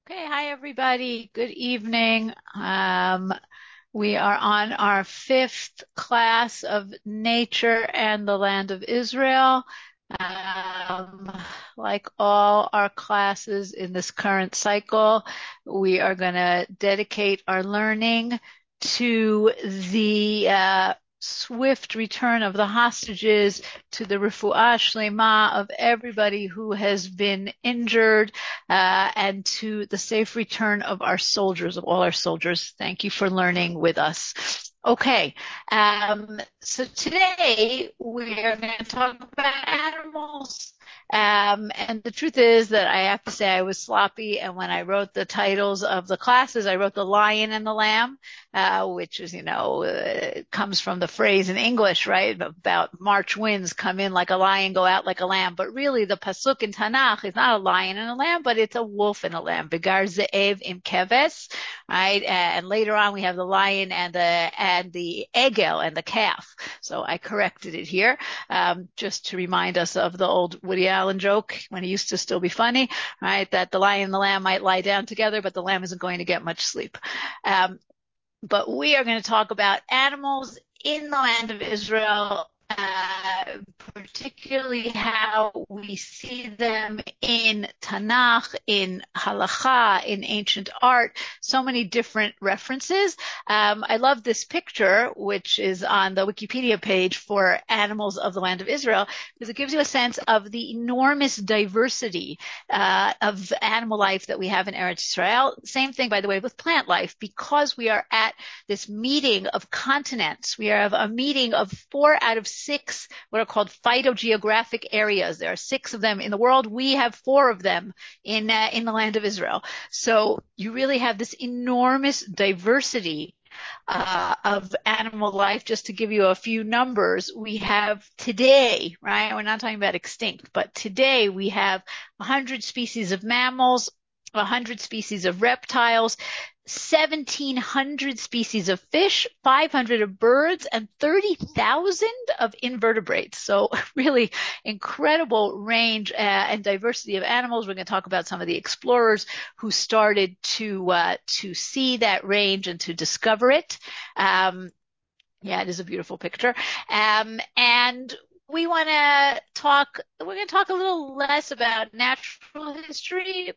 Okay, hi everybody. Good evening. We are on our fifth class of Nature and the Land of Israel. Um, like all our classes in this current cycle, we are going to dedicate our learning to the swift return of the hostages, to the refuah shlema of everybody who has been injured, and to the safe return of our soldiers, of all our soldiers. Thank you for learning with us. Okay, so today we are going to talk about animals. And the truth is that I have to say I was sloppy, and when I wrote the titles of the classes, I wrote the lion and the lamb, which is, comes from the phrase in English, right? About March winds come in like a lion, go out like a lamb. But really, the pasuk in Tanakh is not a lion and a lamb, but it's a wolf and a lamb. Begar ze'ev im keves, right? And later on, we have the lion and the egel and the calf. So I corrected it here, just to remind us of the old Woody Allen joke when he used to still be funny, right? That the lion and the lamb might lie down together, but the lamb isn't going to get much sleep. But we are going to talk about animals in the land of Israel, particularly how we see them in Tanakh, in Halacha, in ancient art, so many different references. I love this picture, which is on the Wikipedia page for animals of the land of Israel, because it gives you a sense of the enormous diversity of animal life that we have in Eretz Israel. Same thing, by the way, with plant life, because we are at this meeting of continents. We have a meeting of 4 out of 6 what are called phytogeographic areas. There are 6 of them in the world. We have 4 of them in the land of Israel. So you really have this enormous diversity of animal life. Just to give you a few numbers, we have today, right? We're not talking about extinct, but today we have 100 species of mammals, 100 species of reptiles, 1,700 species of fish, 500 of birds, and 30,000 of invertebrates. So really incredible range and diversity of animals. We're going to talk about some of the explorers who started to see that range and to discover it. Yeah, it is a beautiful picture. And we're going to talk a little less about natural history,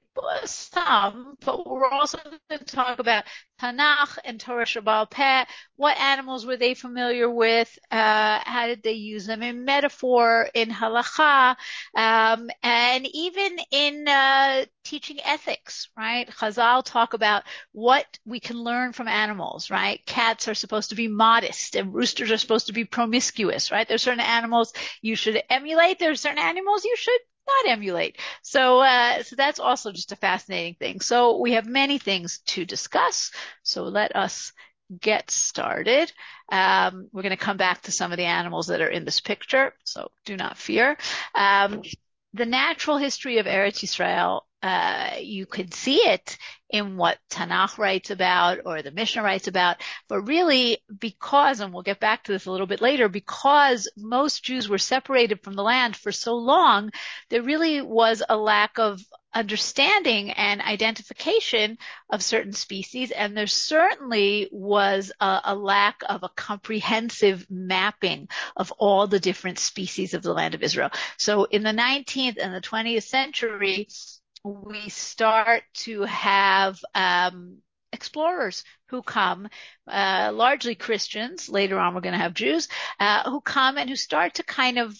but we're also going to talk about Tanakh and Torah Shebaal Peh. What animals were they familiar with? How did they use them in metaphor, in halacha, and even in teaching ethics, right? Chazal talk about what we can learn from animals, right? Cats are supposed to be modest and roosters are supposed to be promiscuous, right? There's certain animals you should emulate. There's certain animals you should not emulate. So that's also just a fascinating thing. So we have many things to discuss. So let us get started. We're going to come back to some of the animals that are in this picture, so do not fear. The natural history of Eretz Yisrael, you could see it in what Tanakh writes about or the Mishnah writes about, but really because, and we'll get back to this a little bit later, because most Jews were separated from the land for so long, there really was a lack of understanding and identification of certain species, and there certainly was a lack of a comprehensive mapping of all the different species of the land of Israel. So in the 19th and the 20th century, we start to have explorers who come, largely Christians. Later on, we're going to have Jews who come and who start to kind of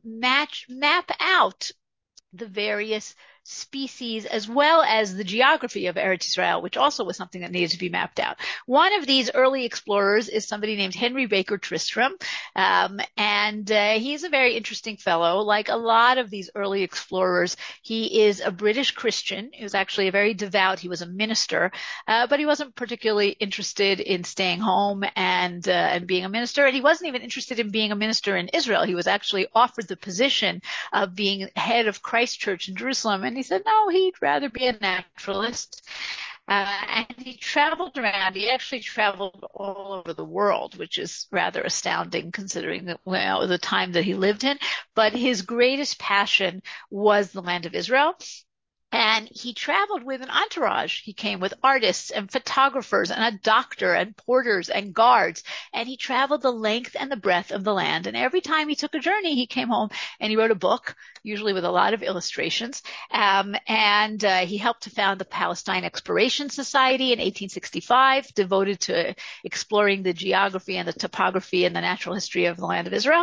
map out the various species as well as the geography of Eretz Israel, which also was something that needed to be mapped out. One of these early explorers is somebody named Henry Baker Tristram, and he's a very interesting fellow. Like a lot of these early explorers, he is a British Christian. He was actually a very devout. He was a minister, but he wasn't particularly interested in staying home and being a minister. And he wasn't even interested in being a minister in Israel. He was actually offered the position of being head of Christ Church in Jerusalem, and he said no, he'd rather be a naturalist. And he traveled around. He actually traveled all over the world, which is rather astounding considering the time that he lived in. But his greatest passion was the land of Israel. And he traveled with an entourage. He came with artists and photographers and a doctor and porters and guards. And he traveled the length and the breadth of the land. And every time he took a journey, he came home and he wrote a book, usually with a lot of illustrations. And he helped to found the Palestine Exploration Society in 1865, devoted to exploring the geography and the topography and the natural history of the land of Israel.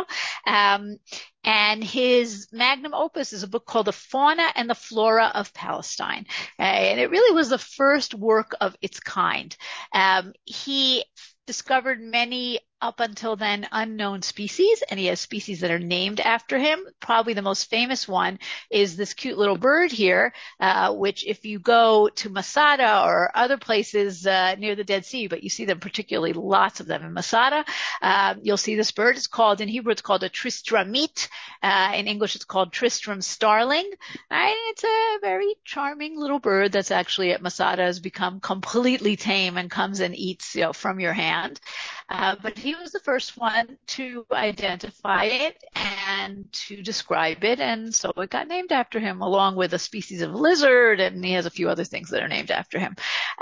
And his magnum opus is a book called The Fauna and the Flora of Palestine. And it really was the first work of its kind. He discovered many up until then unknown species, and he has species that are named after him. Probably the most famous one is this cute little bird here, which if you go to Masada or other places near the Dead Sea, but you see them particularly lots of them in Masada, you'll see this bird. It's called, in Hebrew, it's called a tristramit. In English, it's called Tristram starling. And it's a very charming little bird that's actually at Masada has become completely tame and comes and eats, from your hand. But he was the first one to identify it and to describe it, and so it got named after him, along with a species of lizard, and he has a few other things that are named after him.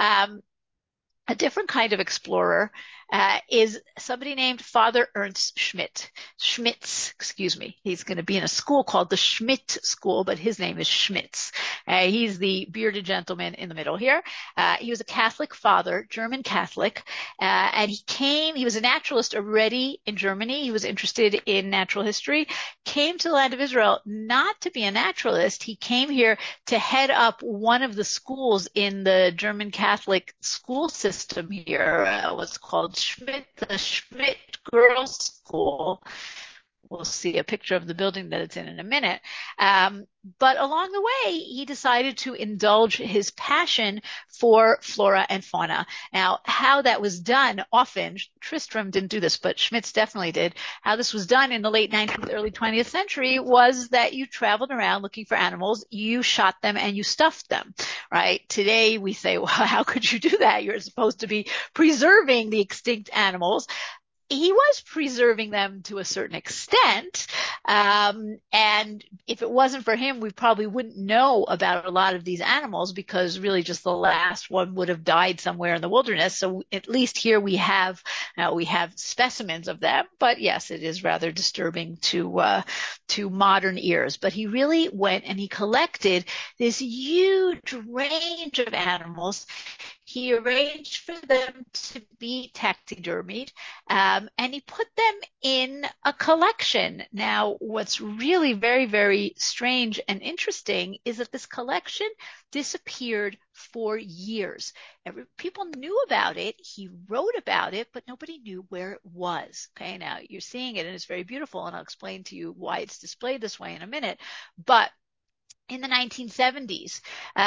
A different kind of explorer is somebody named Father Ernst Schmitz, excuse me. He's going to be in a school called the Schmidt School, but his name is Schmitz. He's the bearded gentleman in the middle here. He was a Catholic father, German Catholic, and he was a naturalist already in Germany. He was interested in natural history, came to the land of Israel not to be a naturalist. He came here to head up one of the schools in the German Catholic school system here, what's called the Schmidt Girls School. We'll see a picture of the building that it's in a minute. But along the way, he decided to indulge his passion for flora and fauna. Now, how that was done often, Tristram didn't do this, but Schmitz definitely did. How this was done in the late 19th, early 20th century was that you traveled around looking for animals, you shot them, and you stuffed them, right? Today, we say, well, how could you do that? You're supposed to be preserving the extinct animals. He was preserving them to a certain extent. And if it wasn't for him, we probably wouldn't know about a lot of these animals, because really just the last one would have died somewhere in the wilderness. So at least here we have specimens of them. But yes, it is rather disturbing to modern ears. But he really went and he collected this huge range of animals. He arranged for them to be taxidermied, and he put them in a collection. Now, what's really very, very strange and interesting is that this collection disappeared for years. People knew about it. He wrote about it, but nobody knew where it was. Okay, now you're seeing it, and it's very beautiful, and I'll explain to you why it's displayed this way in a minute. But in the 1970s,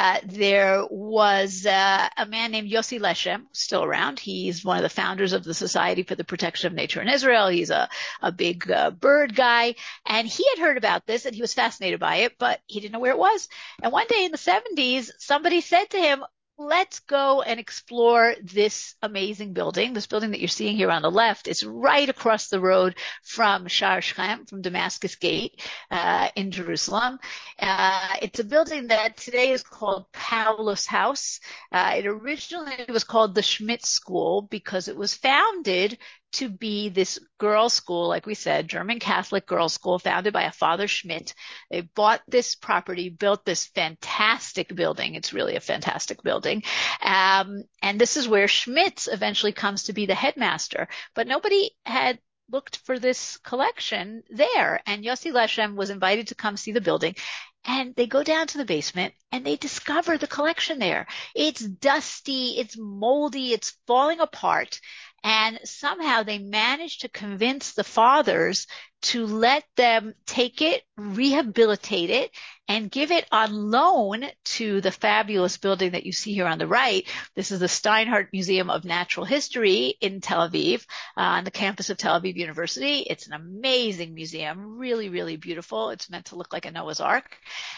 there was a man named Yossi Leshem, still around. He's one of the founders of the Society for the Protection of Nature in Israel. He's a big bird guy. And he had heard about this, and he was fascinated by it, but he didn't know where it was. And one day in the 70s, somebody said to him, let's go and explore this amazing building. This building that you're seeing here on the left is right across the road from Sha'ar Shechem, from Damascus Gate in Jerusalem. It's a building that today is called Paulus House. It originally was called the Schmidt School because it was founded to be this girls' school, like we said, German Catholic girls' school, founded by a Father Schmidt. They bought this property, built this fantastic building. It's really a fantastic building. And this is where Schmitz eventually comes to be the headmaster. But nobody had looked for this collection there. And Yossi Leshem was invited to come see the building. And they go down to the basement and they discover the collection there. It's dusty, it's moldy, it's falling apart. And somehow they managed to convince the fathers to let them take it, rehabilitate it, and give it on loan to the fabulous building that you see here on the right. This is the Steinhardt Museum of Natural History in Tel Aviv, on the campus of Tel Aviv University. It's an amazing museum, really, really beautiful. It's meant to look like a Noah's Ark.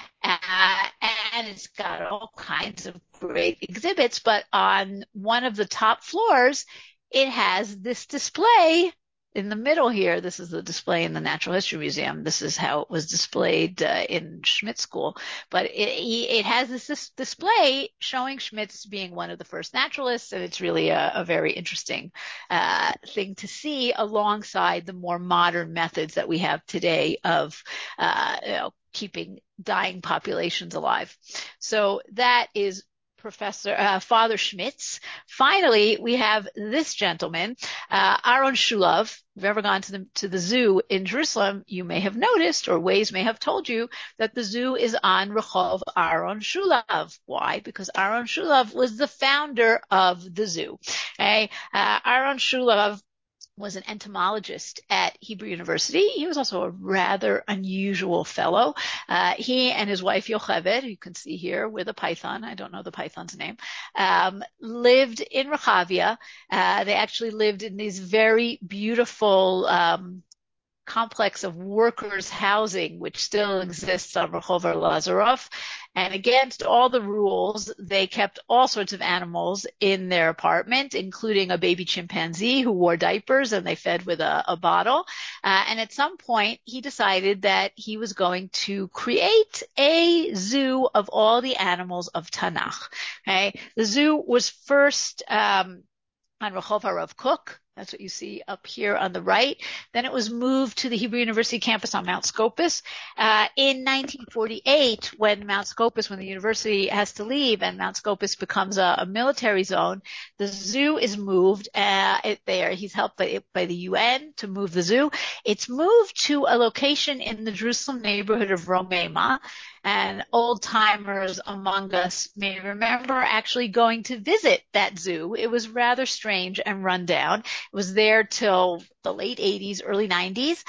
And it's got all kinds of great exhibits, but on one of the top floors, it has this display in the middle here, this is the display in the Natural History Museum. This is how it was displayed in Schmidt School. But it has this display showing Schmitz being one of the first naturalists, and it's really a very interesting thing to see alongside the more modern methods that we have today of keeping dying populations alive. So that is Father Schmitz. Finally, we have this gentleman, Aaron Shulov. If you've ever gone to the zoo in Jerusalem, you may have noticed, or Waze may have told you, that the zoo is on Rehov Aaron Shulov. Why? Because Aaron Shulov was the founder of the zoo. Okay? Aaron Shulov was an entomologist at Hebrew University. He was also a rather unusual fellow. He and his wife Yocheved, you can see here with a python, I don't know the python's name, lived in Rehavia. They actually lived in these very beautiful complex of workers' housing, which still exists on Rehov Lazarov. And against all the rules, they kept all sorts of animals in their apartment, including a baby chimpanzee who wore diapers, and they fed with a bottle. And at some point, he decided that he was going to create a zoo of all the animals of Tanakh. Okay? The zoo was first on Rehov Harav Kook. That's what you see up here on the right. Then it was moved to the Hebrew University campus on Mount Scopus. In 1948, when the university has to leave and Mount Scopus becomes a military zone, the zoo is moved there. He's helped by the UN to move the zoo. It's moved to a location in the Jerusalem neighborhood of Romema. And old timers among us may remember actually going to visit that zoo. It was rather strange and run down. It was there till the late 80s, early 90s.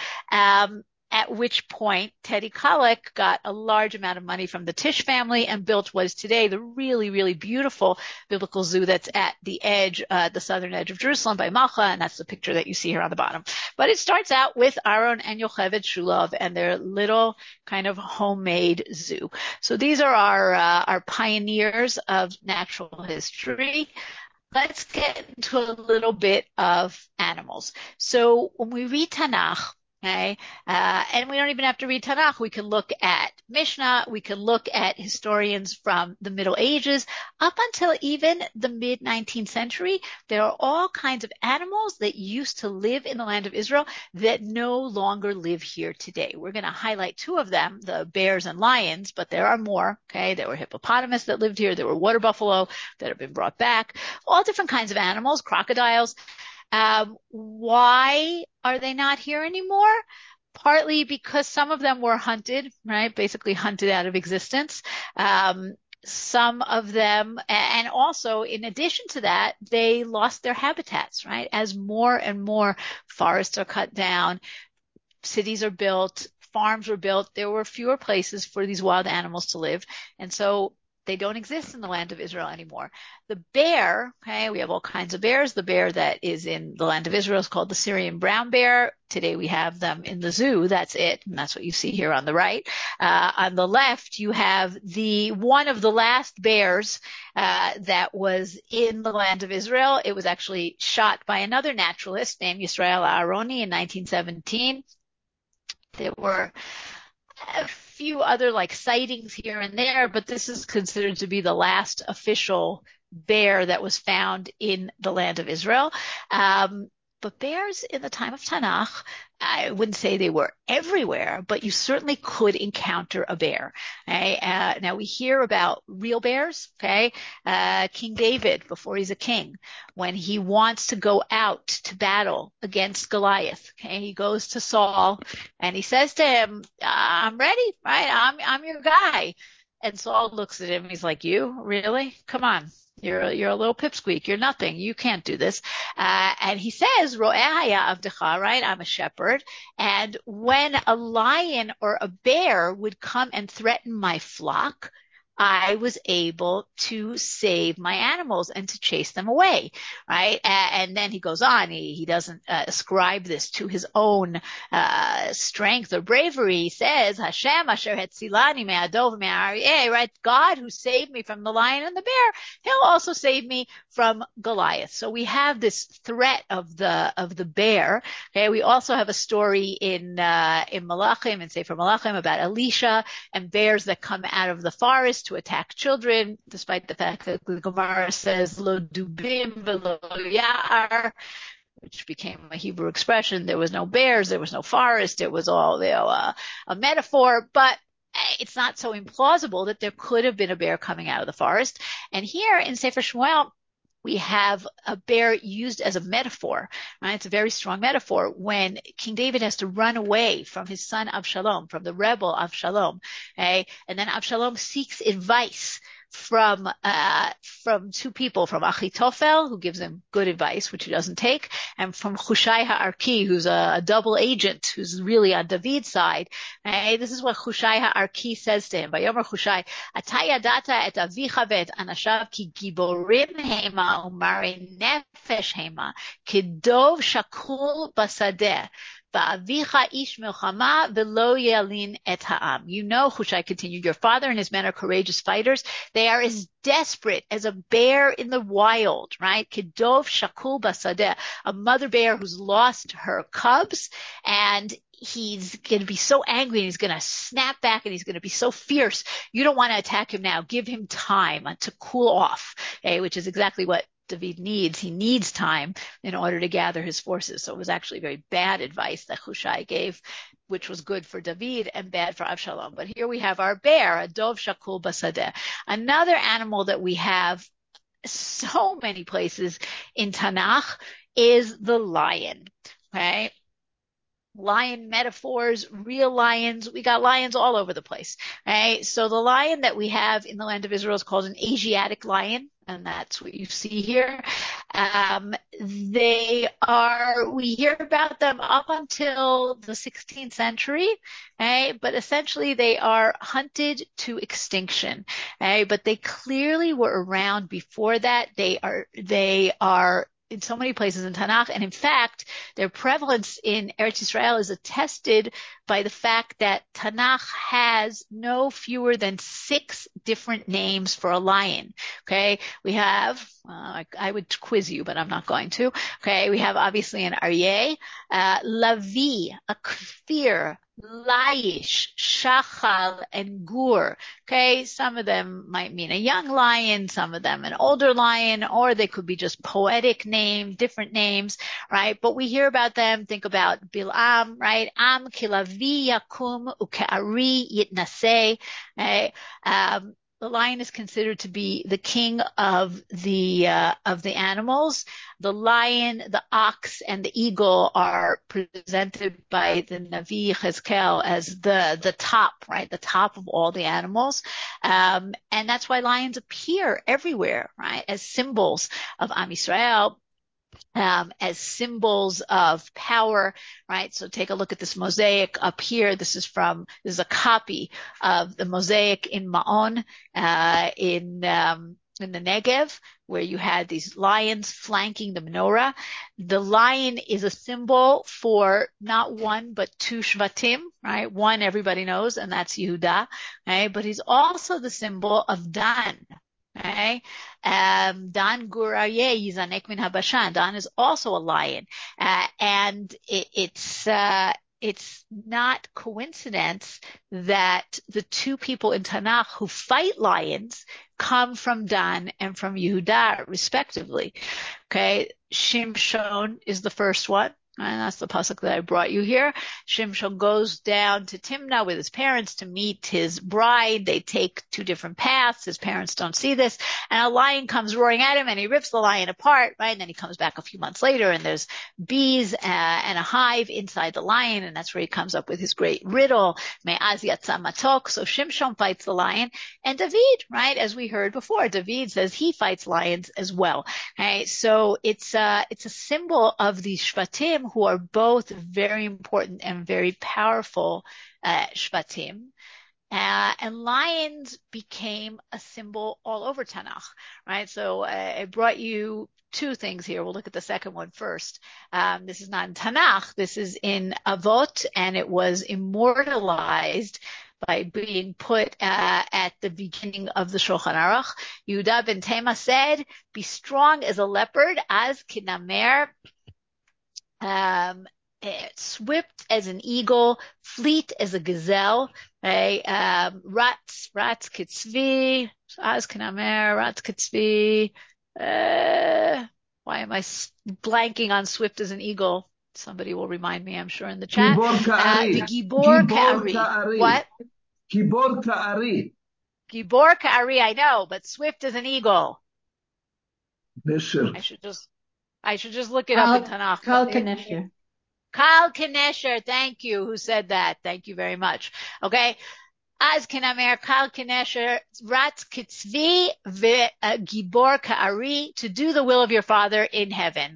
At which point Teddy Kollek got a large amount of money from the Tisch family and built what is today the really, really beautiful biblical zoo that's at the edge, the southern edge of Jerusalem by Malcha, and that's the picture that you see here on the bottom. But it starts out with Aaron and Yocheved Shulov and their little kind of homemade zoo. So these are our pioneers of natural history. Let's get into a little bit of animals. So when we read Tanakh, okay, and we don't even have to read Tanakh. We can look at Mishnah. We can look at historians from the Middle Ages up until even the mid-19th century. There are all kinds of animals that used to live in the land of Israel that no longer live here today. We're going to highlight two of them, the bears and lions, but there are more. Okay, there were hippopotamus that lived here. There were water buffalo that have been brought back. All different kinds of animals, crocodiles. Why are they not here anymore? Partly because some of them were hunted, right? Basically hunted out of existence. Some of them, and also in addition to that, they lost their habitats, right? As more and more forests are cut down, cities are built, farms were built, there were fewer places for these wild animals to live. And so they don't exist in the land of Israel anymore. The bear, okay, we have all kinds of bears. The bear that is in the land of Israel is called the Syrian brown bear. Today we have them in the zoo. That's it. And that's what you see here on the right. On the left, you have one of the last bears that was in the land of Israel. It was actually shot by another naturalist named Yisrael Aharoni in 1917. There were a few other sightings here and there, but this is considered to be the last official bear that was found in the land of Israel. But bears in the time of Tanakh, I wouldn't say they were everywhere, but you certainly could encounter a bear. Okay? Now we hear about real bears. Okay, King David, before he's a king, when he wants to go out to battle against Goliath, okay, he goes to Saul and he says to him, "I'm ready, right? I'm your guy." And Saul looks at him. He's like, "You really? Come on." You're a little pipsqueak. You're nothing. You can't do this. And he says, Ro'eh haya avdecha, right? I'm a shepherd. And when a lion or a bear would come and threaten my flock, I was able to save my animals and to chase them away, right? And then he goes on, he doesn't ascribe this to his own strength or bravery. He says, Hashem asher hetzilani me'adov me'aryeh, right? God who saved me from the lion and the bear, he'll also save me from Goliath. So we have this threat of the bear. Okay, we also have a story in Malachim, in Sefer Malachim, about Elisha and bears that come out of the forest to attack children, despite the fact that the Gemara says lo dubim velo ya'ar, which became a Hebrew expression. There was no bears, there was no forest, it was all a metaphor, but it's not so implausible that there could have been a bear coming out of the forest. And here in Sefer Shmuel, we have a bear used as a metaphor, right? It's a very strong metaphor when King David has to run away from his son Avshalom, from the rebel Avshalom, okay? And then Avshalom seeks advice from two people, from Achitophel, who gives him good advice, which he doesn't take, and from Hushai HaArki, who's a double agent, who's really on David's side. Okay? This is what Hushai HaArki says to him. Vayomer Hushai, Ata yadata et avicha ve'et anashav ki giborim hema umari nefesh hema kidov shakul basadeh. You know, Hushai continued, your father and his men are courageous fighters. They are as desperate as a bear in the wild, right? Kedov shakul basadeh, a mother bear who's lost her cubs, and he's going to be so angry and he's going to snap back and he's going to be so fierce. You don't want to attack him now. Give him time to cool off, okay? Which is exactly what David needs. He needs time in order to gather his forces. So it was actually very bad advice that Hushai gave, which was good for David and bad for Avshalom. But here we have our bear, a dov shakul basadeh. Another animal that we have so many places in Tanakh is the lion, okay? Lion metaphors, real lions. We got lions all over the place, right? So the lion that we have in the land of Israel is called an Asiatic lion, and that's what you see here. We hear about them up until the 16th century, right? But essentially they are hunted to extinction, right? But they clearly were around before that. They are in so many places in Tanakh, and in fact, their prevalence in Eretz Israel is attested by the fact that Tanakh has no fewer than 6 different names for a lion. Okay, we have, I would quiz you, but I'm not going to. Okay, we have obviously an Aryeh, Lavi, a Kfir, Laish, Shachal, and Gur. Okay, some of them might mean a young lion, some of them an older lion, or they could be just poetic names, different names, right? But we hear about them. Think about Bil'am, right? Am kilavi yakum uke'ari yitnaseh. Right? The lion is considered to be the king of the animals. The lion, the ox, and the eagle are presented by the Navi Chezkel as the top, right? The top of all the animals. And that's why lions appear everywhere, right? As symbols of Am Yisrael. As symbols of power, right? So take a look at this mosaic up here. This is a copy of the mosaic in Ma'on, in the Negev, where you had these lions flanking the menorah. The lion is a symbol for not one, but 2 Shvatim, right? One everybody knows, and that's Yehuda, right? But he's also the symbol of Dan. Okay. Dan Gur Aryeh Yizanek min Habashan. Dan is also a lion. And it's not coincidence that the 2 people in Tanakh who fight lions come from Dan and from Yehuda, respectively. Okay. Shimshon is the first one. And that's the pasuk that I brought you here. Shimshon goes down to Timnah with his parents to meet his bride. They take 2 different paths. His parents don't see this. And a lion comes roaring at him and he rips the lion apart, right? And then he comes back a few months later and there's bees and a hive inside the lion. And that's where he comes up with his great riddle, Me'az yatsa matok. So Shimshon fights the lion. And David, right? As we heard before, David says he fights lions as well. Okay. So it's a symbol of the Shvatim, who are both very important and very powerful Shvatim. And lions became a symbol all over Tanakh, right? So I brought you two things here. We'll look at the second one first. This is not in Tanakh. This is in Avot, and it was immortalized by being put at the beginning of the Shulchan Aruch. Yehuda ben Tema said, "Be strong as a leopard, as kinamer." Swift as an eagle, fleet as a gazelle, right? Rats kitzvi, az kanamer, rats kitzvi. Why am I blanking on swift as an eagle? Somebody will remind me, I'm sure, in the chat. The Gibor Ka'ari. What? Gibor Ka'ari. Gibor Ka'ari, I know, but swift as an eagle. Nesher. I should just look it up in Tanakh. Kal Kanesher. Kal Kanesher, thank you. Who said that? Thank you very much. Okay. Az Kinamer Kal Kanesher Ratz Kitzvi Gibor Ka'ari, to do the will of your Father in heaven.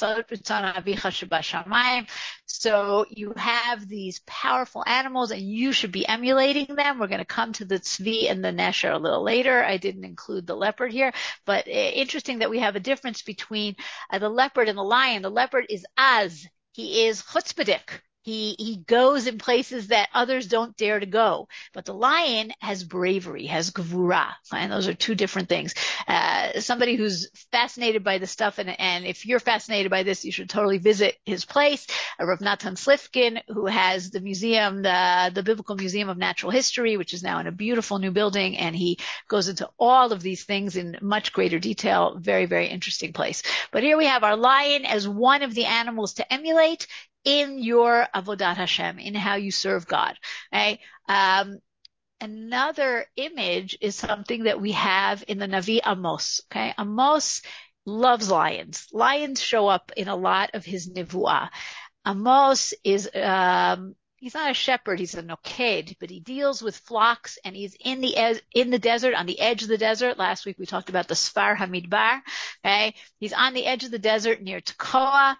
So you have these powerful animals and you should be emulating them. We're going to come to the Tzvi and the Nesher a little later. I didn't include the leopard here, but interesting that we have a difference between the leopard and the lion. The leopard is Az. He is chutzpahdik. He goes in places that others don't dare to go. But the lion has bravery, has gevura, and those are two different things. Somebody who's fascinated by this stuff, and if you're fascinated by this, you should totally visit his place, Rav Natan Slifkin, who has the museum, the Biblical Museum of Natural History, which is now in a beautiful new building, and he goes into all of these things in much greater detail. Very, very interesting place. But here we have our lion as one of the animals to emulate in your avodat Hashem, in how you serve God. Okay? Another image is something that we have in the Navi Amos. Okay, Amos loves lions. Lions show up in a lot of his nevuah. Amos is he's not a shepherd, he's a noked, but he deals with flocks, and he's in the desert, on the edge of the desert. Last week we talked about the Sfar Hamidbar. Okay, he's on the edge of the desert near Tekoa,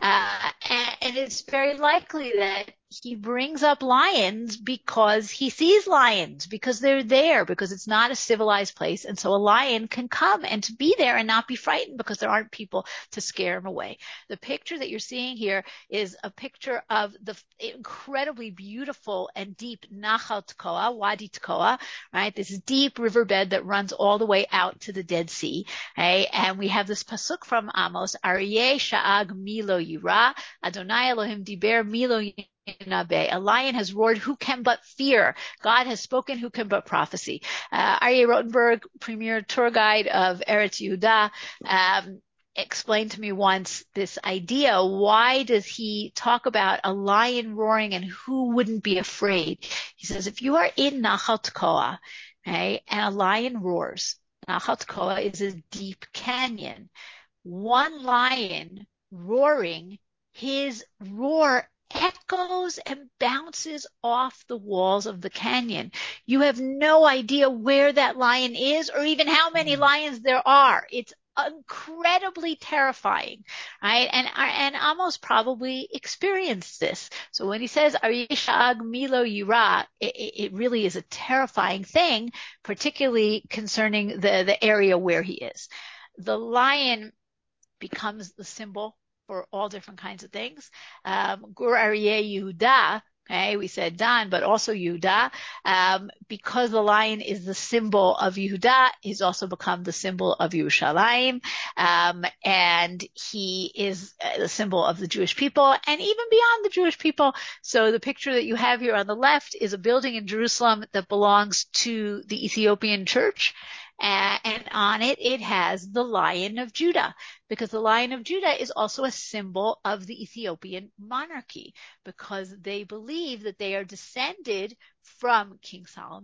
and it's very likely that he brings up lions because he sees lions, because they're there, because it's not a civilized place. And so a lion can come and to be there and not be frightened because there aren't people to scare him away. The picture that you're seeing here is a picture of the incredibly beautiful and deep Nachal Tekoa, Wadi Tekoa, right? This deep riverbed that runs all the way out to the Dead Sea. Okay? And we have this pasuk from Amos, Aryeh Sha'ag Milo Yira, Adonai Elohim Diber Milo Yira. A lion has roared, who can but fear? God has spoken, who can but prophecy? Aryeh Rotenberg, premier tour guide of Eretz Yehuda, explained to me once this idea. Why does he talk about a lion roaring and who wouldn't be afraid? He says, if you are in Nachal Tekoa, okay, and a lion roars, Nachal Tekoa is a deep canyon. One lion roaring, his roar echoes and bounces off the walls of the canyon. You have no idea where that lion is or even how many lions there are. It's incredibly terrifying, right? And Amos probably experienced this. So when he says Arishag Milo Yira, it really is a terrifying thing, particularly concerning the area where he is. The lion becomes the symbol for all different kinds of things. Gur Aryeh Yehuda, okay, we said Dan, but also Yehuda, because the lion is the symbol of Yehuda, he's also become the symbol of Yerushalayim, and he is the symbol of the Jewish people, and even beyond the Jewish people. So the picture that you have here on the left is a building in Jerusalem that belongs to the Ethiopian church. And on it, it has the Lion of Judah, because the Lion of Judah is also a symbol of the Ethiopian monarchy, because they believe that they are descended from King Solomon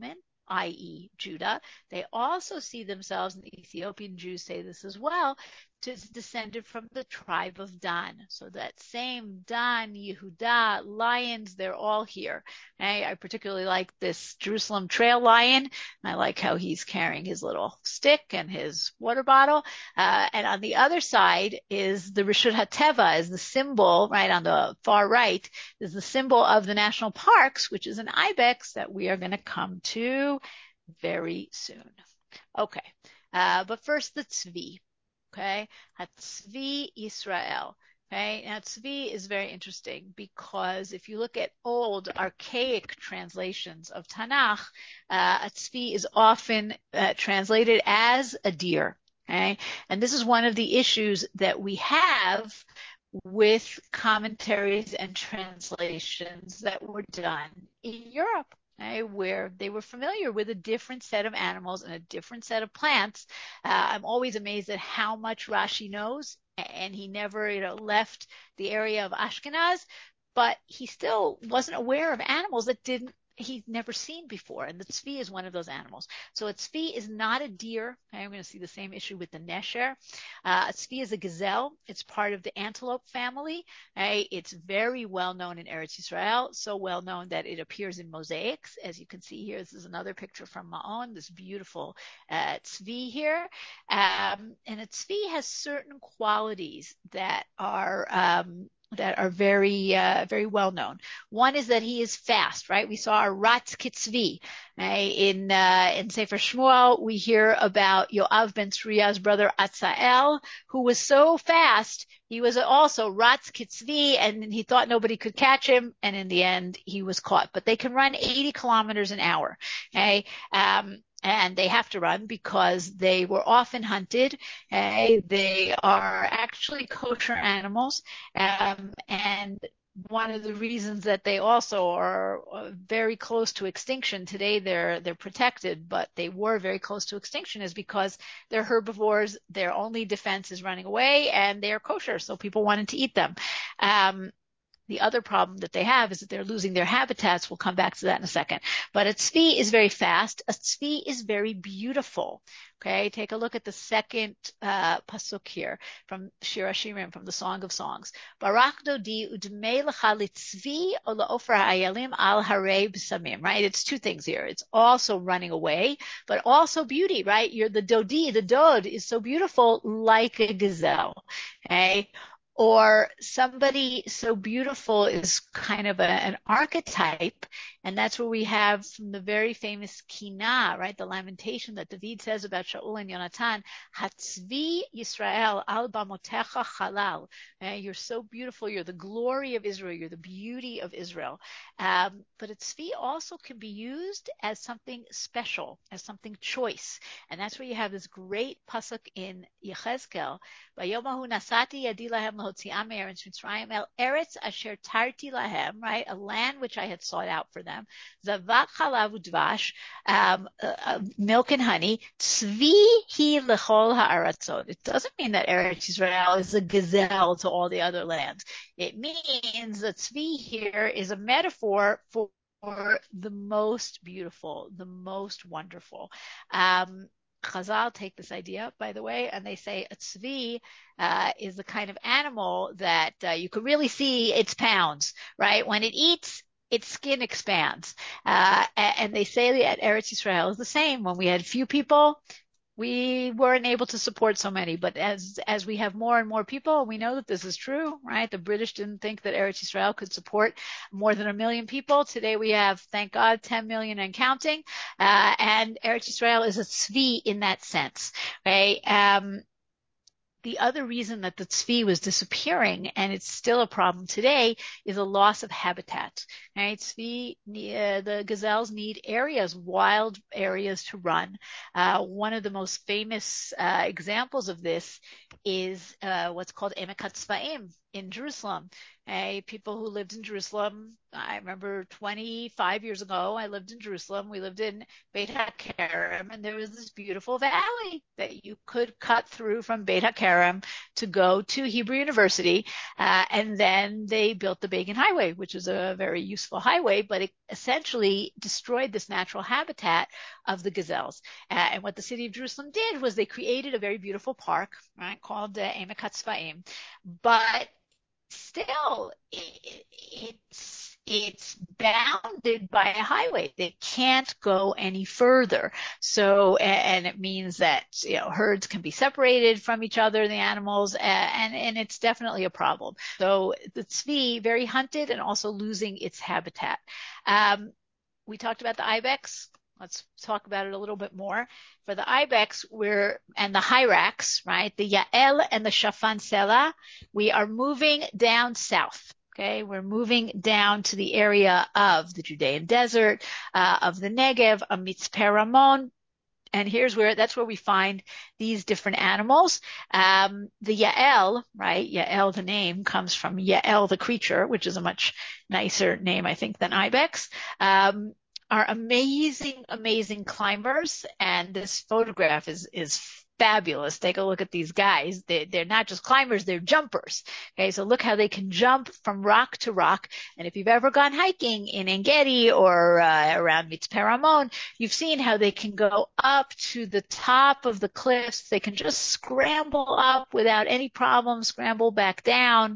i.e. Judah. They also see themselves, and the Ethiopian Jews say this as well, is descended from the tribe of Dan. So that same Dan, Yehuda, lions, they're all here. Okay? I particularly like this Jerusalem Trail lion. I like how he's carrying his little stick and his water bottle. And on the other side is the Rishut HaTeva, is the symbol, right on the far right, is the symbol of the national parks, which is an ibex that we are going to come to very soon. Okay. But first the Tzvi. Okay. Hatzvi Israel. Okay. Now Tzvi is very interesting because if you look at old archaic translations of Tanakh, a Tzvi is often translated as a deer. Okay. And this is one of the issues that we have with commentaries and translations that were done in Europe. Okay, where they were familiar with a different set of animals and a different set of plants. I'm always amazed at how much Rashi knows, and he never, left the area of Ashkenaz, but he still wasn't aware of animals that he'd never seen before. And the tzvi is one of those animals. So a tzvi is not a deer. Okay, I'm going to see the same issue with the nesher. A tzvi is a gazelle. It's part of the antelope family. Okay, it's very well known in Eretz Yisrael, so well known that it appears in mosaics. As you can see here, this is another picture from Ma'on, this beautiful tzvi here. And a tzvi has certain qualities that are very, very well known. One is that he is fast, right? We saw a Ratz Kitzvi. Right? In Sefer Shmuel, we hear about Yoav ben Tzruya's brother Atzael, who was so fast, he was also Ratz Kitzvi, and he thought nobody could catch him, and in the end, he was caught. But they can run 80 kilometers an hour. Okay? And they have to run because they were often hunted. They are actually kosher animals. And one of the reasons that they also are very close to extinction today, they're protected, but they were very close to extinction, is because they're herbivores. Their only defense is running away, and they're kosher, so people wanted to eat them. The other problem that they have is that they're losing their habitats. We'll come back to that in a second. But a tzvi is very fast. A tzvi is very beautiful. Okay, take a look at the second pasuk here from Shir Hashirim, from the Song of Songs. Barak dodi udmei lecha litzvi o laofer ha'ayalim al harei b'samim. Right, it's two things here. It's also running away, but also beauty. Right, you're the dodi. The dod is so beautiful, like a gazelle. Okay. Or somebody so beautiful is kind of an archetype. And that's where we have from the very famous Kina, right? The lamentation that David says about Shaul and Yonatan, Hatzvi Yisrael al bamotecha halal. You're so beautiful. You're the glory of Israel. You're the beauty of Israel. But a tzvi also can be used as something special, as something choice. And that's where you have this great pasuk in Yechezkel. Vayomahu nasati yadi lahem lahotzi'am me'eretz Mitzrayim el eretz asher tarti lahem, right? A land which I had sought out for them. Zavak chalav udvash, milk and honey. Tzvi hi lechol ha'aratzot. It doesn't mean that Eretz Israel is a gazelle to all the other lands. It means that tzvi here is a metaphor for the most beautiful, the most wonderful. Chazal take this idea, by the way, and they say a tzvi is the kind of animal that you can really see its pounds, right? When it eats, its skin expands. And they say that Eretz Yisrael is the same. When we had few people, we weren't able to support so many, but as we have more and more people, we know that this is true, right? The British didn't think that Eretz Yisrael could support more than 1 million people. Today we have, thank God, 10 million and counting. And Eretz Yisrael is a tzvi in that sense, right? The other reason that the tzvi was disappearing, and it's still a problem today, is a loss of habitat. Right? Tzvi, the gazelles need areas, wild areas to run. One of the most famous examples of this is what's called Emek HaTzvaim. in Jerusalem. People who lived in Jerusalem, I remember 25 years ago, I lived in Jerusalem. We lived in Beit HaKerem, and there was this beautiful valley that you could cut through from Beit HaKerem to go to Hebrew University. And then they built the Begin Highway, which is a very useful highway, but it essentially destroyed this natural habitat of the gazelles. And what the city of Jerusalem did was they created a very beautiful park, right, called Emek HaTzvaim. But still, it's bounded by a highway. They can't go any further. So, and it means that, herds can be separated from each other, the animals, and it's definitely a problem. So the tzvi, very hunted and also losing its habitat. We talked about the ibex. Let's talk about it a little bit more. For the ibex, and the hyrax, right? The Yael and the Shafan Sela, we are moving down south. Okay, we're moving down to the area of the Judean desert, of the Negev, of Mitzpe Ramon. And that's where we find these different animals. The Yael, right? Yael, the name, comes from Yael, the creature, which is a much nicer name, I think, than ibex. Are amazing, amazing climbers. And this photograph is fabulous. Take a look at these guys. They're not just climbers, they're jumpers. Okay, so look how they can jump from rock to rock. And if you've ever gone hiking in En Gedi or around Mitzpe Ramon, you've seen how they can go up to the top of the cliffs. They can just scramble up without any problem, scramble back down.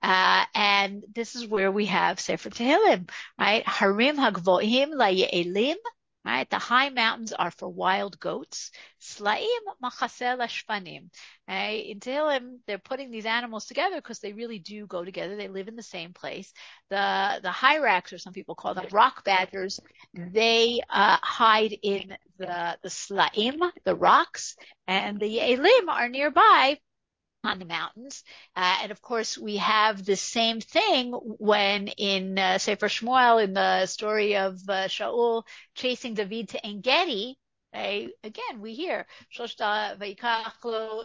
And this is where we have Sefer Tehillim, right? Harim hagvohim laye'elim. Right? The high mountains are for wild goats. Slaim machaseh lashfanim. In Tehillim, they're putting these animals together because they really do go together. They live in the same place. The hyrax, or some people call them rock badgers, they hide in the slaim, the rocks, and the ye'elim are nearby on the mountains. And of course, we have the same thing when in Sefer Shmuel, in the story of Shaul chasing David to En Gedi. Again, we hear vayikach lo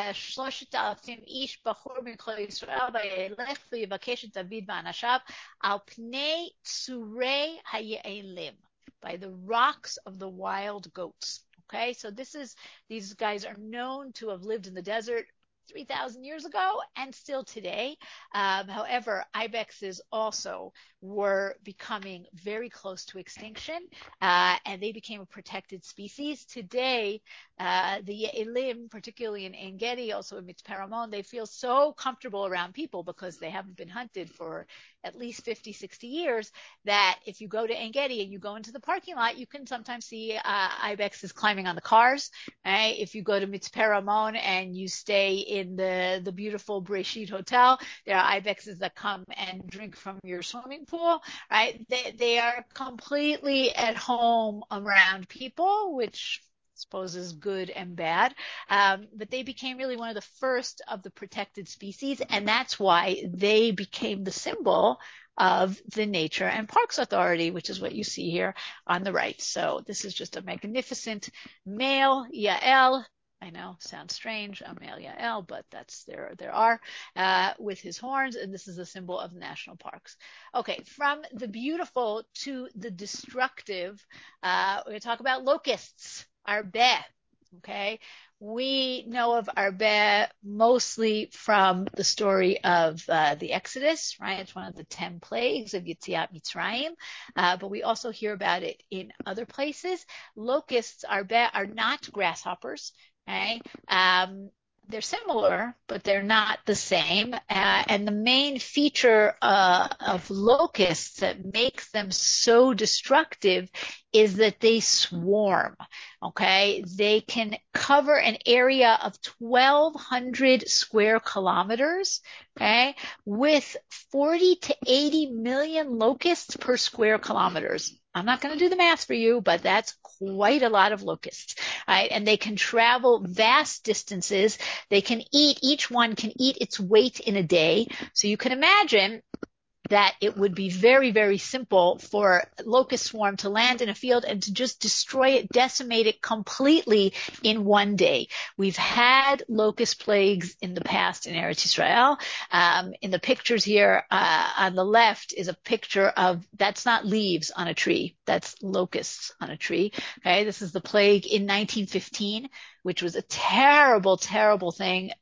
3,000 ish bachur mikol Yisrael vayelech v'yivakesh et David v'anashav al pnei tsurei haye'elim, by the rocks of the wild goats. Okay, so these guys are known to have lived in the desert 3,000 years ago and still today. However, ibexes also were becoming very close to extinction, and they became a protected species. Today, the Ye'elim, particularly in En Gedi, also in Mitzpe Ramon, they feel so comfortable around people because they haven't been hunted for at least 50, 60 years, that if you go to En Gedi and you go into the parking lot, you can sometimes see ibexes climbing on the cars. Right? If you go to Mitzpe Ramon and you stay in the beautiful Breshit Hotel, there are ibexes that come and drink from your swimming pool. Right? They are completely at home around people, which I suppose is good and bad. But they became really one of the first of the protected species, and that's why they became the symbol of the Nature and Parks Authority, which is what you see here on the right. So this is just a magnificent male Yael. I know, sounds strange, a male Yael, but there are, with his horns, and this is a symbol of the national parks. Okay, from the beautiful to the destructive, we're going to talk about locusts. Arbeh, okay? We know of Arbeh mostly from the story of the Exodus, right? It's one of the 10 plagues of Yetziat Mitzrayim, but we also hear about it in other places. Locusts, Arbeh, are not grasshoppers, okay? They're similar, but they're not the same. And the main feature of locusts that makes them so destructive is that they swarm. Okay, they can cover an area of 1,200 square kilometers. Okay, with 40 to 80 million locusts per square kilometers. I'm not going to do the math for you, but that's quite a lot of locusts, right? And they can travel vast distances. Each one can eat its weight in a day. So you can imagine that it would be very, very simple for a locust swarm to land in a field and to just destroy it, decimate it completely in one day. We've had locust plagues in the past in Eretz Israel. In the pictures here, on the left is a picture of, that's not leaves on a tree, that's locusts on a tree. Okay, this is the plague in 1915, which was a terrible, terrible thing.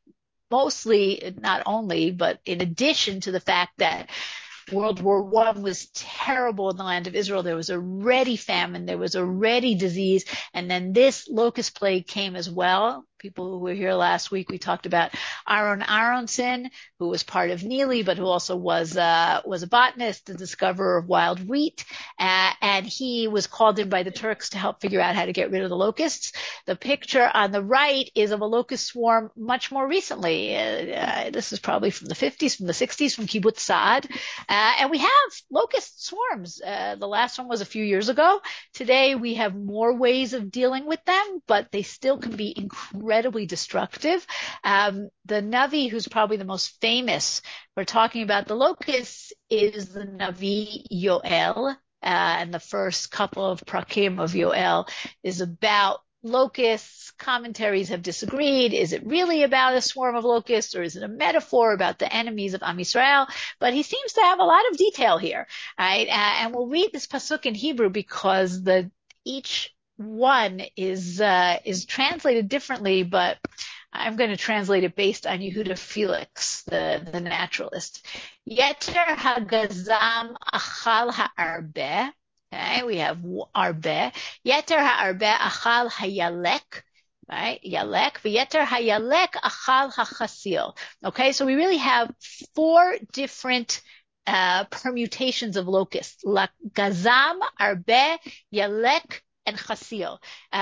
Mostly, not only, but in addition to the fact that World War I was terrible in the land of Israel. There was already famine. There was already disease. And then this locust plague came as well. People who were here last week, we talked about Aaron Aronson, who was part of Neely, but who also was a botanist, the discoverer of wild wheat. And he was called in by the Turks to help figure out how to get rid of the locusts. The picture on the right is of a locust swarm much more recently. This is probably from the 50s, from the 60s, from Kibbutz Saad. And we have locust swarms. The last one was a few years ago. Today we have more ways of dealing with them, but they still can be incredibly destructive. The Navi, who's probably the most famous for talking about the locusts, is the Navi Yoel. And the first couple of prakim of Yoel is about locusts. Commentaries have disagreed. Is it really about a swarm of locusts, or is it a metaphor about the enemies of Am Yisrael? But he seems to have a lot of detail here, right? And we'll read this pasuk in Hebrew because each one is translated differently, but I'm going to translate it based on Yehuda Felix, the naturalist. Yeter hagazam achal ha'arbeh. Okay, we have arbeh. Yeter ha'arbeh achal hayalek. Right? Yalek. V'yeter hayalek achal hachasil. Okay, so we really have 4 different permutations of locusts. Gazam, arbeh, yalek, and chasil.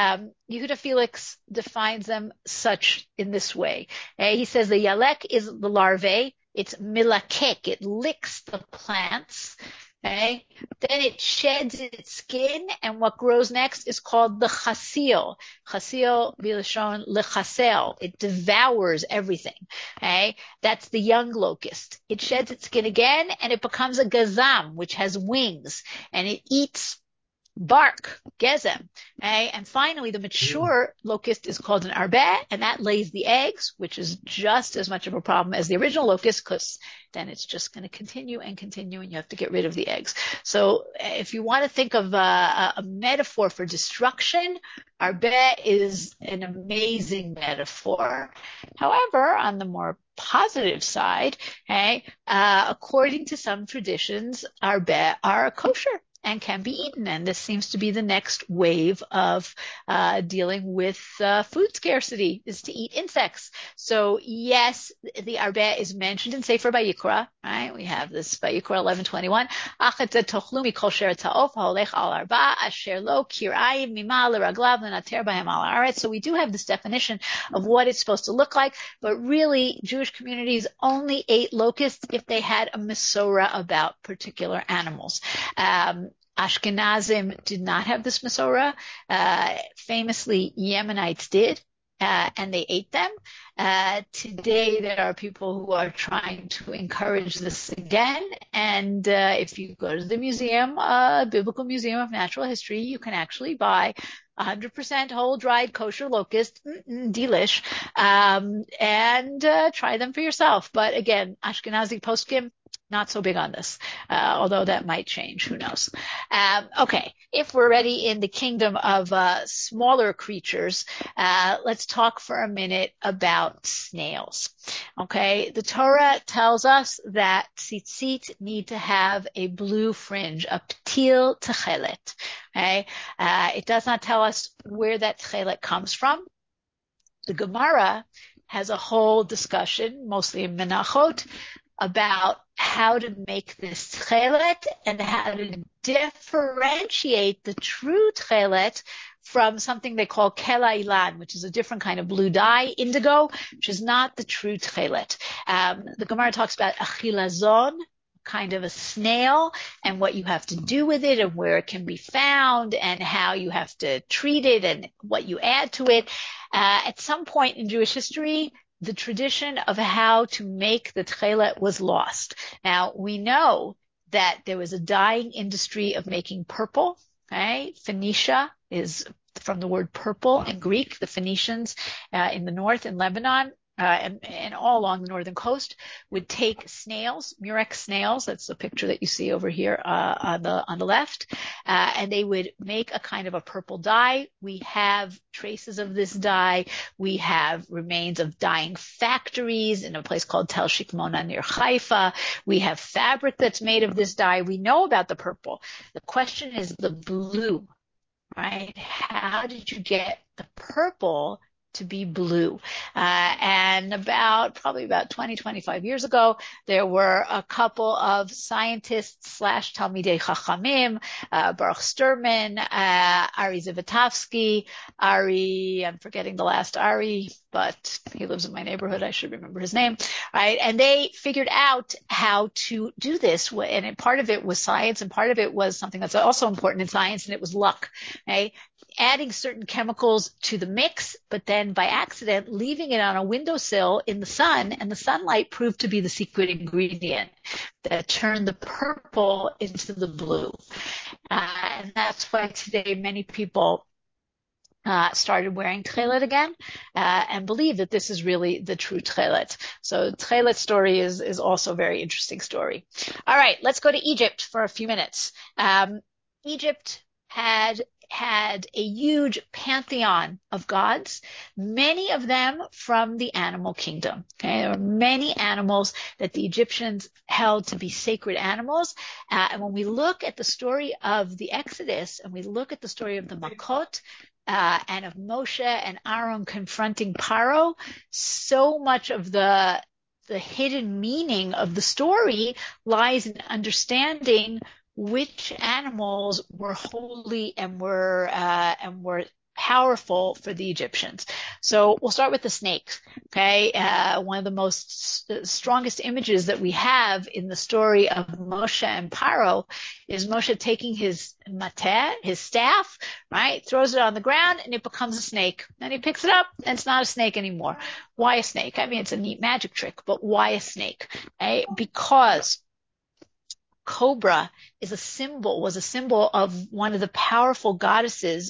Yehuda Felix defines them such in this way. He says the yalek is the larvae. It's milakek. It licks the plants. Okay. Then it sheds its skin, and what grows next is called the chasil. Chasil, bilashon lechasel. It devours everything. Okay. That's the young locust. It sheds its skin again, and it becomes a gazam, which has wings, and it eats bark, gezem. Okay? And finally, the mature locust is called an arbeh, and that lays the eggs, which is just as much of a problem as the original locust, because then it's just going to continue and continue, and you have to get rid of the eggs. So if you want to think of a metaphor for destruction, arbeh is an amazing metaphor. However, on the more positive side, okay, according to some traditions, arbeh are kosher and can be eaten. And this seems to be the next wave of dealing with food scarcity, is to eat insects. So yes, the arbeh is mentioned in Sefer Vayikra, right? We have this Vayikra 11:21. Achet tochlu mikol sheretz ha'of ha'olech al arba asher lo kir'ayim mima l'raglav l'nater b'hem al haaretz. So we do have this definition of what it's supposed to look like, but really Jewish communities only ate locusts if they had a Masorah about particular animals. Ashkenazim did not have this Masorah. Famously, Yemenites did, and they ate them. Today, there are people who are trying to encourage this again. And if you go to the museum, Biblical Museum of Natural History, you can actually buy 100% whole dried kosher locust, delish, and try them for yourself. But again, Ashkenazi poskim, not so big on this, although that might change. Who knows? Okay, if we're already in the kingdom of smaller creatures, let's talk for a minute about snails. Okay, the Torah tells us that tzitzit need to have a blue fringe, a ptil techelet. Okay, it does not tell us where that techelet comes from. The Gemara has a whole discussion, mostly in Menachot, about how to make this tchelet and how to differentiate the true tchelet from something they call kela ilan, which is a different kind of blue dye, indigo, which is not the true tchelet. The Gemara talks about achilazon, kind of a snail, and what you have to do with it and where it can be found and how you have to treat it and what you add to it. At some point in Jewish history, the tradition of how to make the tchelet was lost. Now, we know that there was a dyeing industry of making purple. Okay, Phoenicia is from the word purple in Greek. The Phoenicians in the north in Lebanon and all along the northern coast would take snails, murex snails. That's the picture that you see over here on the left, and they would make a kind of a purple dye. We have traces of this dye. We have remains of dyeing factories in a place called Tel Shikmona near Haifa. We have fabric that's made of this dye. We know about the purple. The question is the blue, right? How did you get the purple to be blue? And probably about 20, 25 years ago, there were a couple of scientists / Talmidei Chachamim, Baruch Sturman, Ari Zivotofsky, I'm forgetting the last Ari, but he lives in my neighborhood. I should remember his name, right? And they figured out how to do this. And part of it was science, and part of it was something that's also important in science, and it was luck, right? Adding certain chemicals to the mix, but then by accident leaving it on a windowsill in the sun, and the sunlight proved to be the secret ingredient that turned the purple into the blue. And that's why today many people started wearing tchelet again, and believe that this is really the true tchelet. So tchelet story is also a very interesting story. All right, let's go to Egypt for a few minutes. Egypt had a huge pantheon of gods, many of them from the animal kingdom. Okay, there were many animals that the Egyptians held to be sacred animals. And when we look at the story of the Exodus, and we look at the story of the Makot, and of Moshe and Aaron confronting Paro, so much of the hidden meaning of the story lies in understanding which animals were holy and were powerful for the Egyptians. So we'll start with the snakes. Okay, one of the most strongest images that we have in the story of Moshe and Paro is Moshe taking his mateh, his staff, right, throws it on the ground, and it becomes a snake. Then he picks it up, and it's not a snake anymore. Why a snake? I mean, it's a neat magic trick, but why a snake? Okay? Because cobra was a symbol of one of the powerful goddesses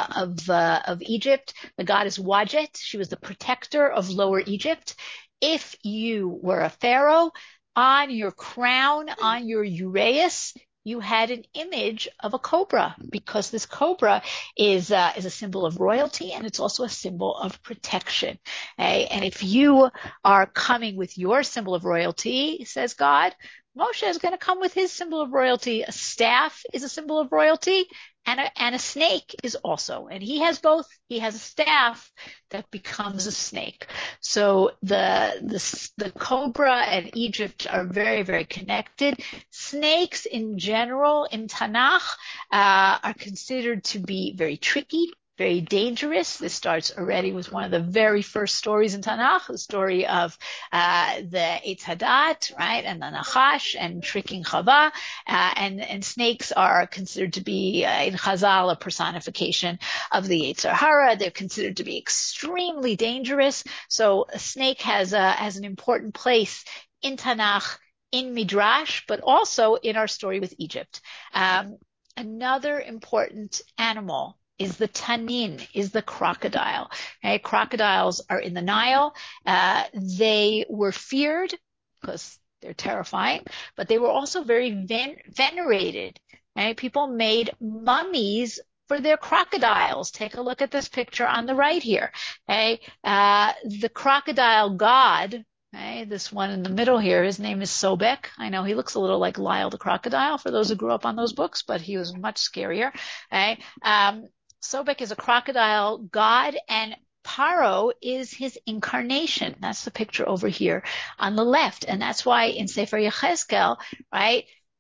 of Egypt, the goddess Wadjet. She was the protector of Lower Egypt. If you were a pharaoh, on your crown, on your uraeus, you had an image of a cobra, because this cobra is a symbol of royalty, and it's also a symbol of protection. Okay? And if you are coming with your symbol of royalty, says God, Moshe is going to come with his symbol of royalty. A staff is a symbol of royalty, and a snake is also. And he has both. He has a staff that becomes a snake. So the cobra and Egypt are very, very connected. Snakes in general in Tanakh are considered to be very tricky, very dangerous. This starts already with one of the very first stories in Tanakh, the story of the Eitz Hadat, right, and the Nachash, and tricking Chava. And snakes are considered to be, in Chazal, a personification of the Yetzer Hara. They're considered to be extremely dangerous. So a snake has an important place in Tanakh, in Midrash, but also in our story with Egypt. Another important animal is the tanin, is the crocodile. Okay? Crocodiles are in the Nile. They were feared because they're terrifying, but they were also very venerated. Okay? People made mummies for their crocodiles. Take a look at this picture on the right here. Okay? The crocodile god, okay, this one in the middle here, his name is Sobek. I know he looks a little like Lyle the crocodile for those who grew up on those books, but he was much scarier. Okay? Sobek is a crocodile god, and Paro is his incarnation. That's the picture over here on the left. And that's why in Sefer Yechezkel, right,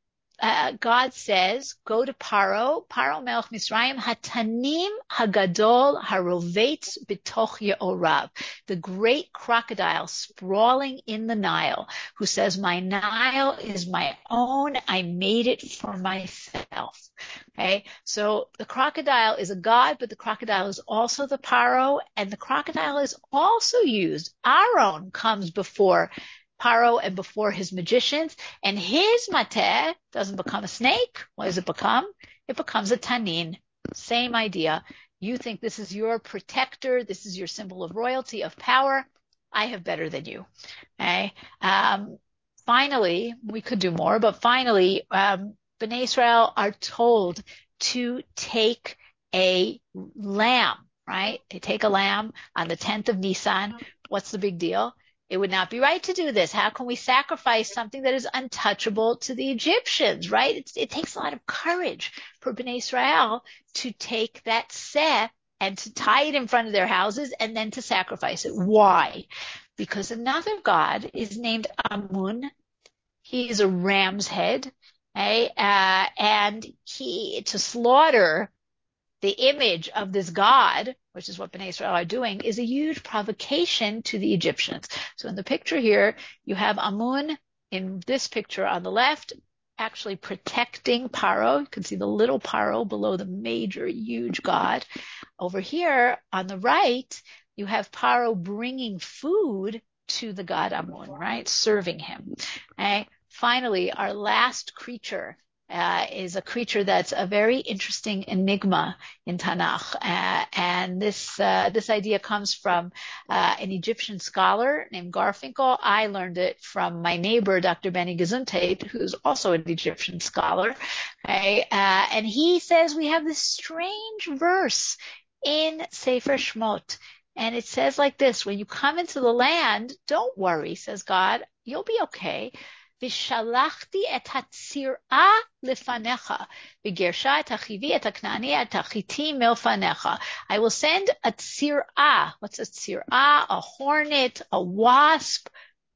God says, go to Paro Melech Misraim, Hatanim Hagadol Harovetz Bitoch Ye'orav, the great crocodile sprawling in the Nile, who says, my Nile is my own, I made it for myself. Okay, so the crocodile is a god, but the crocodile is also the Paro, and the crocodile is also used. Aaron comes before Paro and before his magicians, and his mateh doesn't become a snake. What does it become? It becomes a tanin. Same idea. You think this is your protector, this is your symbol of royalty, of power. I have better than you. Okay. Finally, we could do more, but finally, Bnei Israel are told to take a lamb, right? They take a lamb on the 10th of Nisan. What's the big deal? It would not be right to do this. How can we sacrifice something that is untouchable to the Egyptians, right? It takes a lot of courage for Bnei Israel to take that seh and to tie it in front of their houses and then to sacrifice it. Why? Because another god is named Amun. He is a ram's head, okay? And to slaughter the image of this god, which is what Bnei Israel are doing, is a huge provocation to the Egyptians. So in the picture here, you have Amun in this picture on the left, actually protecting Paro. You can see the little Paro below the major, huge god. Over here on the right, you have Paro bringing food to the god Amun, right? Serving him. Okay? Finally, our last creature is a creature that's a very interesting enigma in Tanakh. And this idea comes from an Egyptian scholar named Garfinkel. I learned it from my neighbor, Dr. Benny Gesundheit, who's also an Egyptian scholar. Okay? And he says we have this strange verse in Sefer Shmot. And it says like this: when you come into the land, don't worry, says God, you'll be okay. ושלחתי את הצירעה לפניך, וגירשה את החיבי, את הכנעני, את החיתי מלפניך. I will send a tzir'ah. What's a tzir'ah? A hornet, a wasp.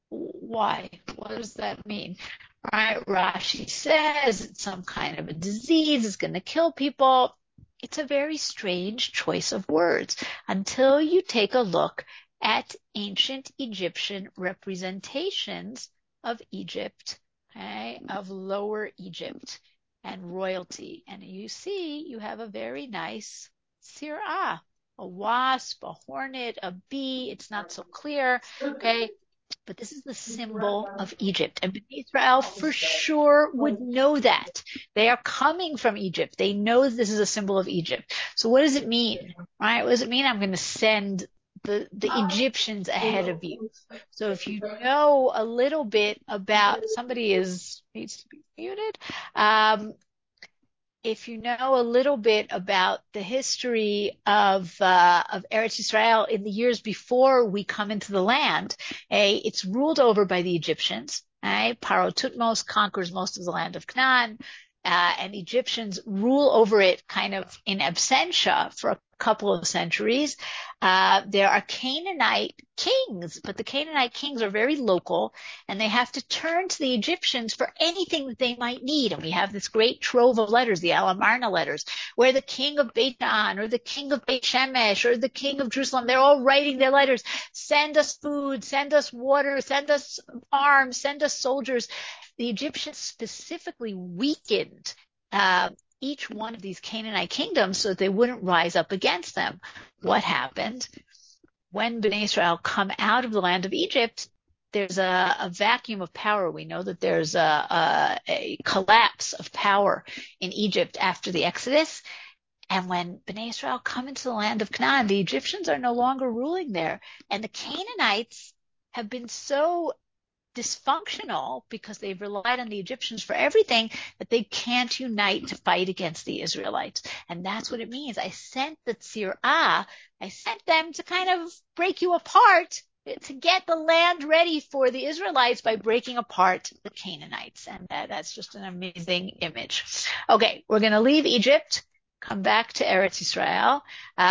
Why? What does that mean? Right? Rashi says it's some kind of a disease. It's going to kill people. It's a very strange choice of words until you take a look at ancient Egyptian representations of Egypt, okay, of Lower Egypt and royalty. And you see, you have a very nice sir'ah, a wasp, a hornet, a bee. It's not so clear, okay? But this is the symbol of Egypt. And Bnei Israel for sure would know that. They are coming from Egypt. They know this is a symbol of Egypt. So what does it mean, right? What does it mean? I'm going to send the Egyptians ahead of you. So if you know a little bit about, somebody needs to be muted. If you know a little bit about the history of Eretz Israel in the years before we come into the land, it's ruled over by the Egyptians. Paro Tutmos conquers most of the land of Canaan, and Egyptians rule over it kind of in absentia for a couple of centuries. There are Canaanite kings, but the Canaanite kings are very local, and they have to turn to the Egyptians for anything that they might need. And we have this great trove of letters, the Alamarna letters, where the king of Beit Shan or the king of Beit Shemesh or the king of Jerusalem, they're all writing their letters. Send us food, send us water, send us arms, send us soldiers. The Egyptians specifically weakened each one of these Canaanite kingdoms so that they wouldn't rise up against them. What happened? When Bnei Israel come out of the land of Egypt, there's a vacuum of power. We know that there's a collapse of power in Egypt after the Exodus. And when Bnei Israel come into the land of Canaan, the Egyptians are no longer ruling there. And the Canaanites have been so dysfunctional because they've relied on the Egyptians for everything that they can't unite to fight against the Israelites. And that's what it means. I sent the tzir'ah. I sent them to kind of break you apart, to get the land ready for the Israelites by breaking apart the Canaanites. And that's just an amazing image. Okay, we're going to leave Egypt, come back to Eretz Israel.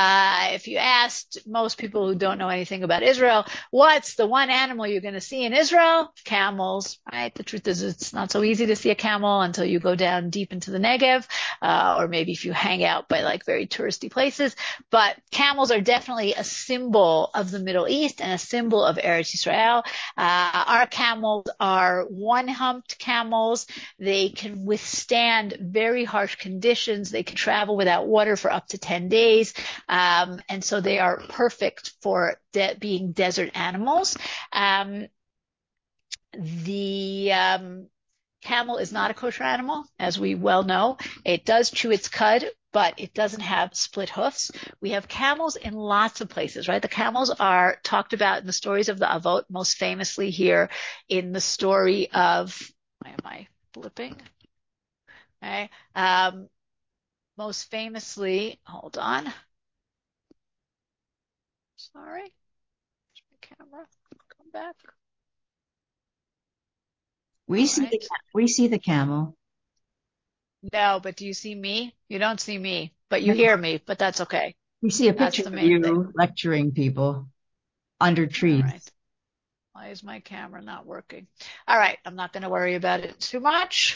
If you asked most people who don't know anything about Israel, what's the one animal you're going to see in Israel? Camels, right? The truth is it's not so easy to see a camel until you go down deep into the Negev, or maybe if you hang out by like very touristy places. But camels are definitely a symbol of the Middle East and a symbol of Eretz Israel. Our camels are one-humped camels. They can withstand very harsh conditions. They can travel without water for up to 10 days. And so they are perfect for being desert animals. The camel is not a kosher animal, as we well know. It does chew its cud, but it doesn't have split hoofs. We have camels in lots of places, right? The camels are talked about in the stories of the Avot, most famously here in the story of, why am I flipping? Okay. Most famously, hold on. Sorry. My camera, come back. We see the camel. No, but do you see me? You don't see me, but you No. hear me, but that's okay. We see a That's picture the of main thing. you lecturing people under All trees. right. Why is my camera not working? All right. I'm not going to worry about it too much.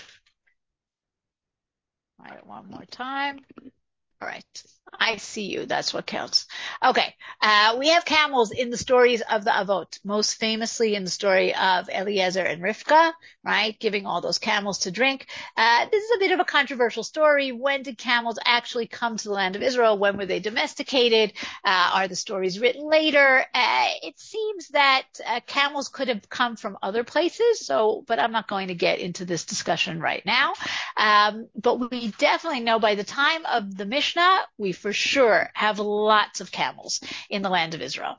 All right. One more time. All right. I see you. That's what counts. Okay. We have camels in the stories of the Avot, most famously in the story of Eliezer and Rivka, right? Giving all those camels to drink. This is a bit of a controversial story. When did camels actually come to the land of Israel? When were they domesticated? Are the stories written later? It seems that camels could have come from other places. But I'm not going to get into this discussion right now. But we definitely know by the time of the Mishnah, we for sure have lots of camels in the land of Israel.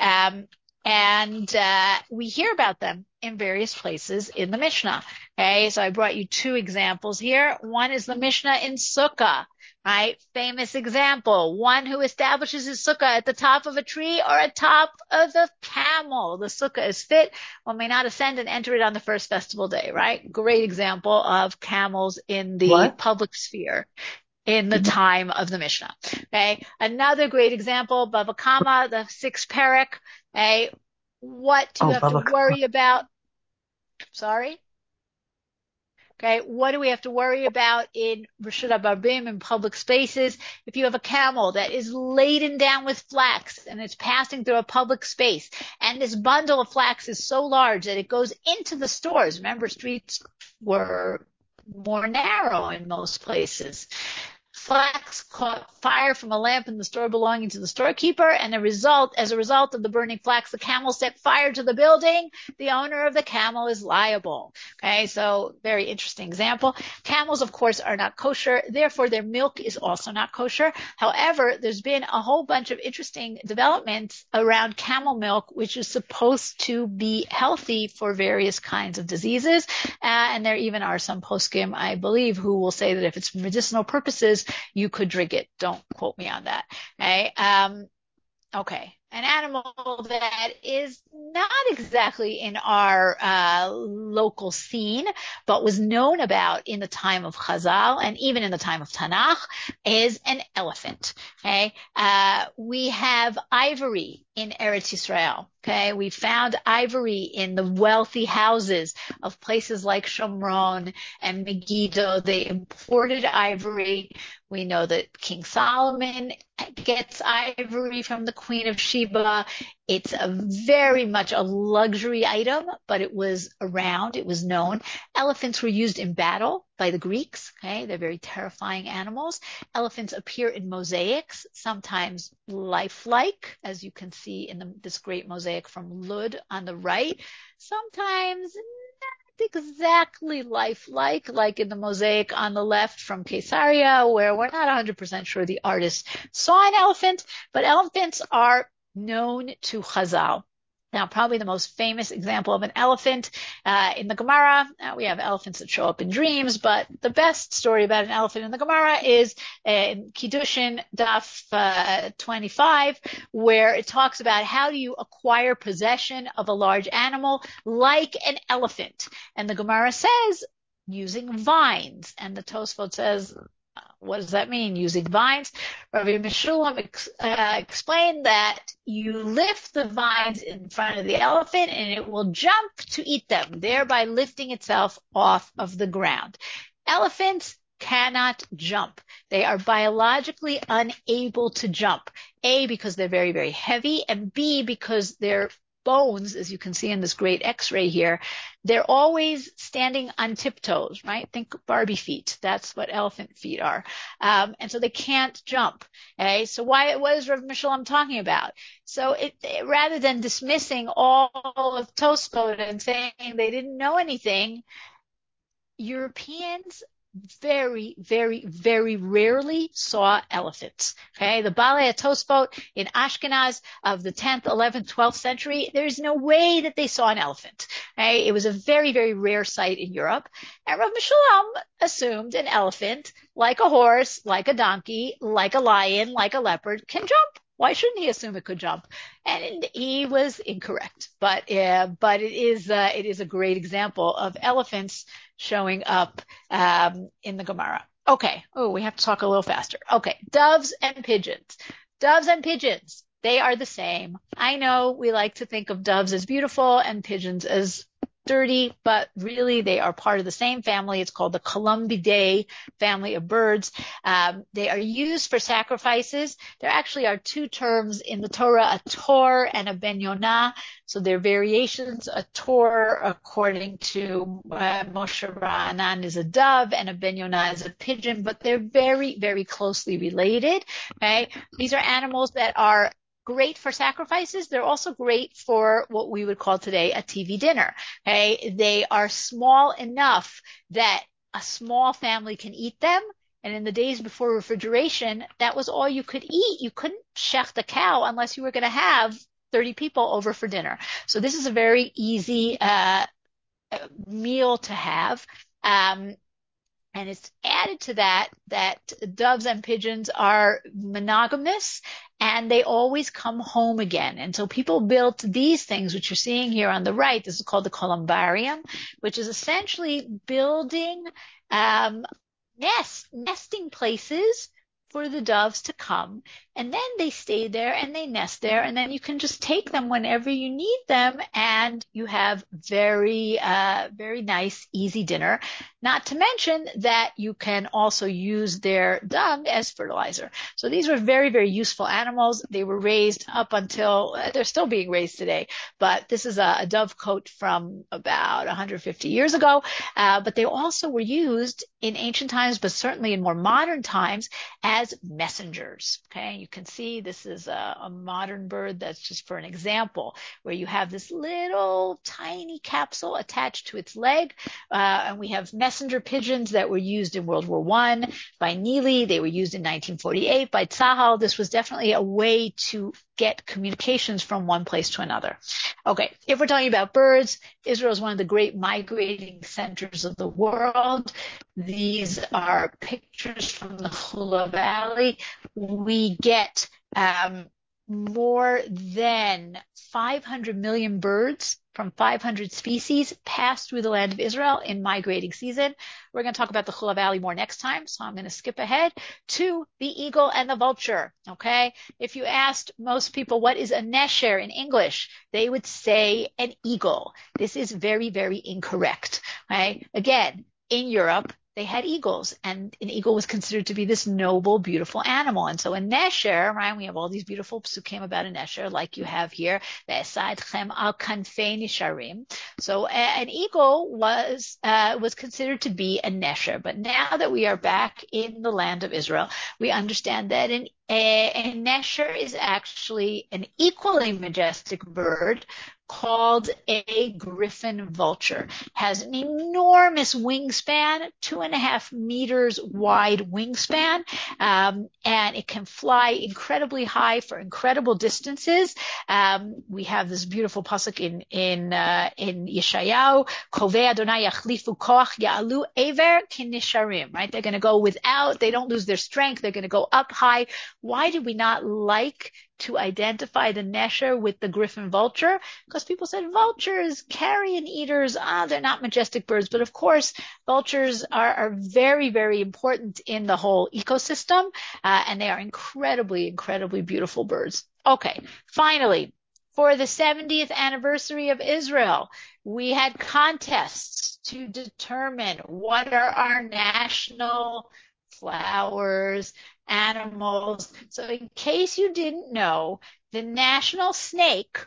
And we hear about them in various places in the Mishnah. Okay, so I brought you two examples here. One is the Mishnah in Sukkah, right? Famous example. One who establishes his sukkah at the top of a tree or atop of the camel. The sukkah is fit, one may not ascend and enter it on the first festival day, right? Great example of camels in the public sphere in the time of the Mishnah. Okay. Another great example, Bava Kama, the sixth parak. Okay. What do you have to worry about? Sorry. Okay. What do we have to worry about in Reshut HaBarabim, in public spaces? If you have a camel that is laden down with flax and it's passing through a public space, and this bundle of flax is so large that it goes into the stores. Remember, streets were more narrow in most places. Flax caught fire from a lamp in the store belonging to the storekeeper, and as a result of the burning flax, the camel set fire to the building. The owner of the camel is liable. Okay, so very interesting example. Camels, of course, are not kosher, therefore their milk is also not kosher. However, there's been a whole bunch of interesting developments around camel milk, which is supposed to be healthy for various kinds of diseases. And there even are some poskim, I believe, who will say that if it's for medicinal purposes, you could drink it. Don't quote me on that. Okay. Okay. An animal that is not exactly in our local scene, but was known about in the time of Chazal and even in the time of Tanakh is an elephant. Okay. We have ivory in Eretz Yisrael. Okay. We found ivory in the wealthy houses of places like Shomron and Megiddo. They imported ivory. We know that King Solomon gets ivory from the Queen of Sheba. It's very much a luxury item, but it was around, it was known. Elephants were used in battle by the Greeks. Okay, they're very terrifying animals. Elephants appear in mosaics, sometimes lifelike, as you can see in this great mosaic from Lud on the right. Sometimes exactly lifelike, like in the mosaic on the left from Caesarea, where we're not 100% sure the artist saw an elephant, but elephants are known to Chazal. Now, probably the most famous example of an elephant in the Gemara, we have elephants that show up in dreams, but the best story about an elephant in the Gemara is in Kiddushin Daf 25, where it talks about how do you acquire possession of a large animal like an elephant. And the Gemara says, using vines. And the Tosfot says, what does that mean, using vines? Rabbi Meshulam explained that you lift the vines in front of the elephant and it will jump to eat them, thereby lifting itself off of the ground. Elephants cannot jump. They are biologically unable to jump. A, because they're very, very heavy, and B, because their bones, as you can see in this great X-ray here, they're always standing on tiptoes, right? Think Barbie feet. That's what elephant feet are. And so they can't jump. Okay. So what is Rav Mishalom talking about? So rather than dismissing all of Tosfot and saying they didn't know anything, Europeans very, very, very rarely saw elephants. Okay. The Balei Tosfot in Ashkenaz of the 10th, 11th, 12th century, there's no way that they saw an elephant. Okay. It was a very, very rare sight in Europe. And Rav Mishalom assumed an elephant, like a horse, like a donkey, like a lion, like a leopard, can jump. Why shouldn't he assume it could jump? And he was incorrect. But it is a great example of elephants showing up in the Gemara. Okay. Oh, we have to talk a little faster. Okay. Doves and pigeons. Doves and pigeons. They are the same. I know we like to think of doves as beautiful and pigeons as dirty, but really they are part of the same family. It's called the Columbidae family of birds. They are used for sacrifices. There actually are two terms in the Torah, a tor and a ben yonah. So they're variations. A tor, according to Moshe Ra'anan, is a dove, and a ben yonah is a pigeon, but they're very, very closely related. Okay. These are animals that are great for sacrifices. They're also great for what we would call today a TV dinner. Okay. They are small enough that a small family can eat them. And in the days before refrigeration, that was all you could eat. You couldn't shecht a cow unless you were going to have 30 people over for dinner. So this is a very easy meal to have. And it's added to that doves and pigeons are monogamous and they always come home again. And so people built these things, which you're seeing here on the right. This is called the columbarium, which is essentially building nesting places for the doves to come. And then they stay there and they nest there. And then you can just take them whenever you need them. And you have very, very nice, easy dinner. Not to mention that you can also use their dung as fertilizer. So these were very, very useful animals. They were raised up until, they're still being raised today. But this is a dove cote from about 150 years ago. But they also were used in ancient times, but certainly in more modern times as messengers. Okay. You can see this is a modern bird. That's just for an example where you have this little tiny capsule attached to its leg. And we have messenger pigeons that were used in World War I by Neely. They were used in 1948 by Tzahal. This was definitely a way to get communications from one place to another. Okay. If we're talking about birds, Israel is one of the great migrating centers of the world. These are pictures from the Hula Valley. We get more than 500 million birds from 500 species pass through the land of Israel in migrating season. We're going to talk about the Hula Valley more next time, so I'm going to skip ahead to the eagle and the vulture. Okay. If you asked most people what is a nesher in English, they would say an eagle. This is very, very incorrect. Okay. Again, in Europe, they had eagles, and an eagle was considered to be this noble, beautiful animal. And so a nesher, right? We have all these beautiful psukim about a nesher, like you have here, ve'esaitchem al kanfei nisharim. So an eagle was considered to be a nesher. But now that we are back in the land of Israel, we understand that a nesher is actually an equally majestic bird called a griffon vulture. Has an enormous wingspan, 2.5 meters wide wingspan, and it can fly incredibly high for incredible distances. We have this beautiful pasuk in Yeshayahu, Kovei Adonai yachlifu koach ya'alu ever kinisharim, right? They're going to go without, they don't lose their strength, they're going to go up high. Why did we not like to identify the nesher with the griffon vulture? Because people said vultures, carrion eaters, they're not majestic birds. But of course, vultures are very, very important in the whole ecosystem, and they are incredibly, incredibly beautiful birds. Okay, finally, for the 70th anniversary of Israel, we had contests to determine what are our national flowers, animals. So in case you didn't know, the national snake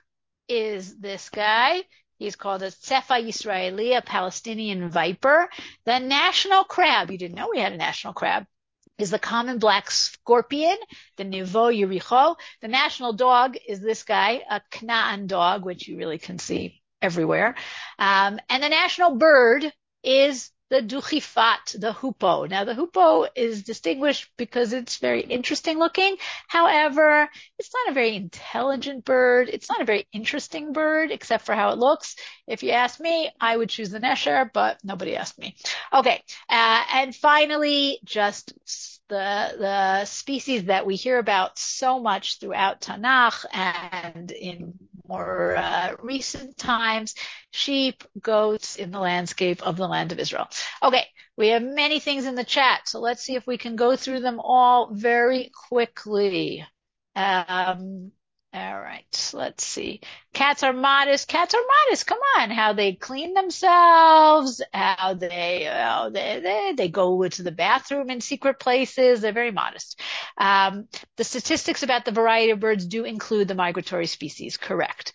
is this guy. He's called a Tsefa Yisraeli, a Palestinian viper. The national crab, you didn't know we had a national crab, is the common black scorpion, the Nevo Yericho. The national dog is this guy, a Knaan dog, which you really can see everywhere. And the national bird is the duchifat, the hoopoe. Now, the hoopoe is distinguished because it's very interesting looking. However, it's not a very intelligent bird. It's not a very interesting bird, except for how it looks. If you ask me, I would choose the nesher, but nobody asked me. Okay. And finally, just the species that we hear about so much throughout Tanakh and in more recent times, sheep, goats in the landscape of the land of Israel. Okay, we have many things in the chat, so let's see if we can go through them all very quickly. All right, let's see. Cats are modest. Cats are modest. Come on, how they clean themselves, how they go to the bathroom in secret places. They're very modest. The statistics about the variety of birds do include the migratory species. Correct.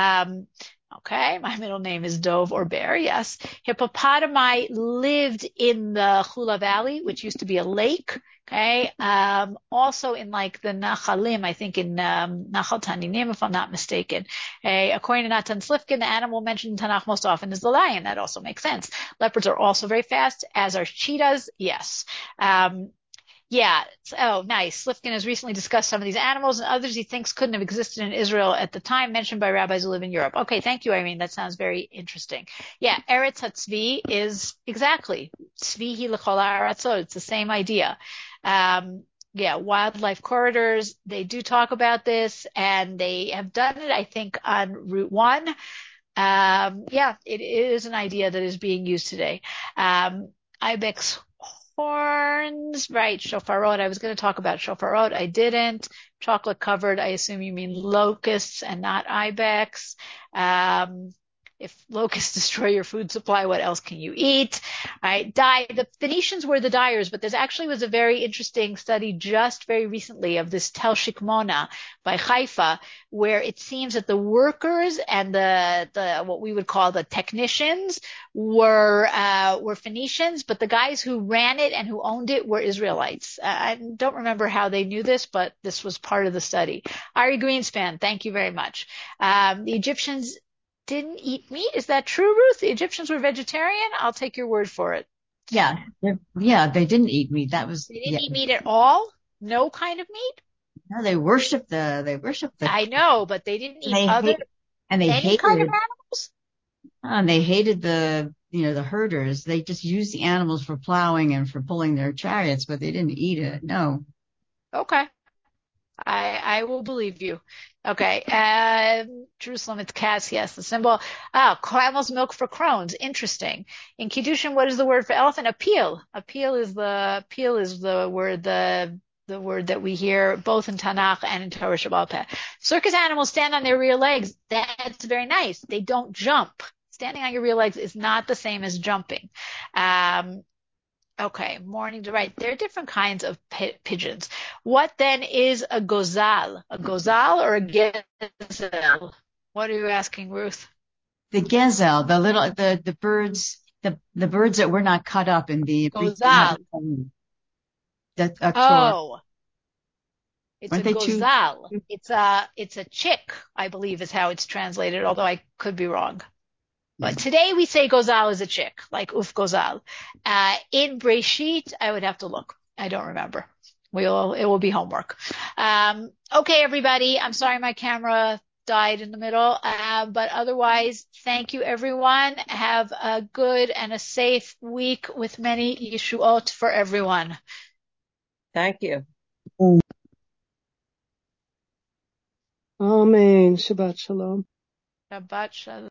Okay, my middle name is Dove or Bear, yes. Hippopotami lived in the Chula Valley, which used to be a lake. Okay, also in like the Nachalim, I think in Nachal Taninim, if I'm not mistaken. Okay, according to Natan Slifkin, the animal mentioned in Tanakh most often is the lion. That also makes sense. Leopards are also very fast, as are cheetahs. Yes. Yeah. Oh, nice. Slifkin has recently discussed some of these animals and others he thinks couldn't have existed in Israel at the time mentioned by rabbis who live in Europe. Okay, thank you, Irene. That sounds very interesting. Yeah, Eretz HaTzvi is exactly Tzvihi l'chol ha'aratzot. It's the same idea. Yeah, wildlife corridors. They do talk about this, and they have done it, I think, on Route 1. Yeah, it is an idea that is being used today. Ibex horns, right, shofarot. I was going to talk about shofarot. I didn't. Chocolate covered. I assume you mean locusts and not ibex. If locusts destroy your food supply, what else can you eat? Right. The Phoenicians were the dyers, but there actually was a very interesting study just very recently of this Tel Shikmona by Haifa, where it seems that the workers and the what we would call the technicians were Phoenicians, but the guys who ran it and who owned it were Israelites. I don't remember how they knew this, but this was part of the study. Ari Greenspan, thank you very much. The Egyptians didn't eat meat. Is that true, Ruth? The Egyptians were vegetarian? I'll take your word for it. Yeah. They didn't eat meat. They didn't eat meat at all? No kind of meat? No, they worshiped the. I know, but they didn't eat any hated, kind of animals? And they hated the herders. They just used the animals for plowing and for pulling their chariots, but they didn't eat it. No. Okay. I will believe you. Okay. Jerusalem, it's Cass. Yes, the symbol. Camel's milk for crones. Interesting. In Kiddushin, what is the word for elephant? Appeal. Appeal is the word, the word that we hear both in Tanakh and in Torah Shebaal Peh. Circus animals stand on their rear legs. That's very nice. They don't jump. Standing on your rear legs is not the same as jumping. Okay, morning to right. There are different kinds of pigeons. What then is a gozal? A gozal or a gazelle? What are you asking, Ruth? The gazelle, the birds, the birds that were not cut up in the gozal. Oh, it's a gozal. It's a chick, I believe is how it's translated, although I could be wrong. But today we say gozal is a chick, like uf gozal. In Breshit, I would have to look. I don't remember. It will be homework. Okay, everybody. I'm sorry my camera died in the middle. But otherwise, thank you, everyone. Have a good and a safe week with many yeshuot for everyone. Thank you. Amen. Shabbat shalom. Shabbat shalom.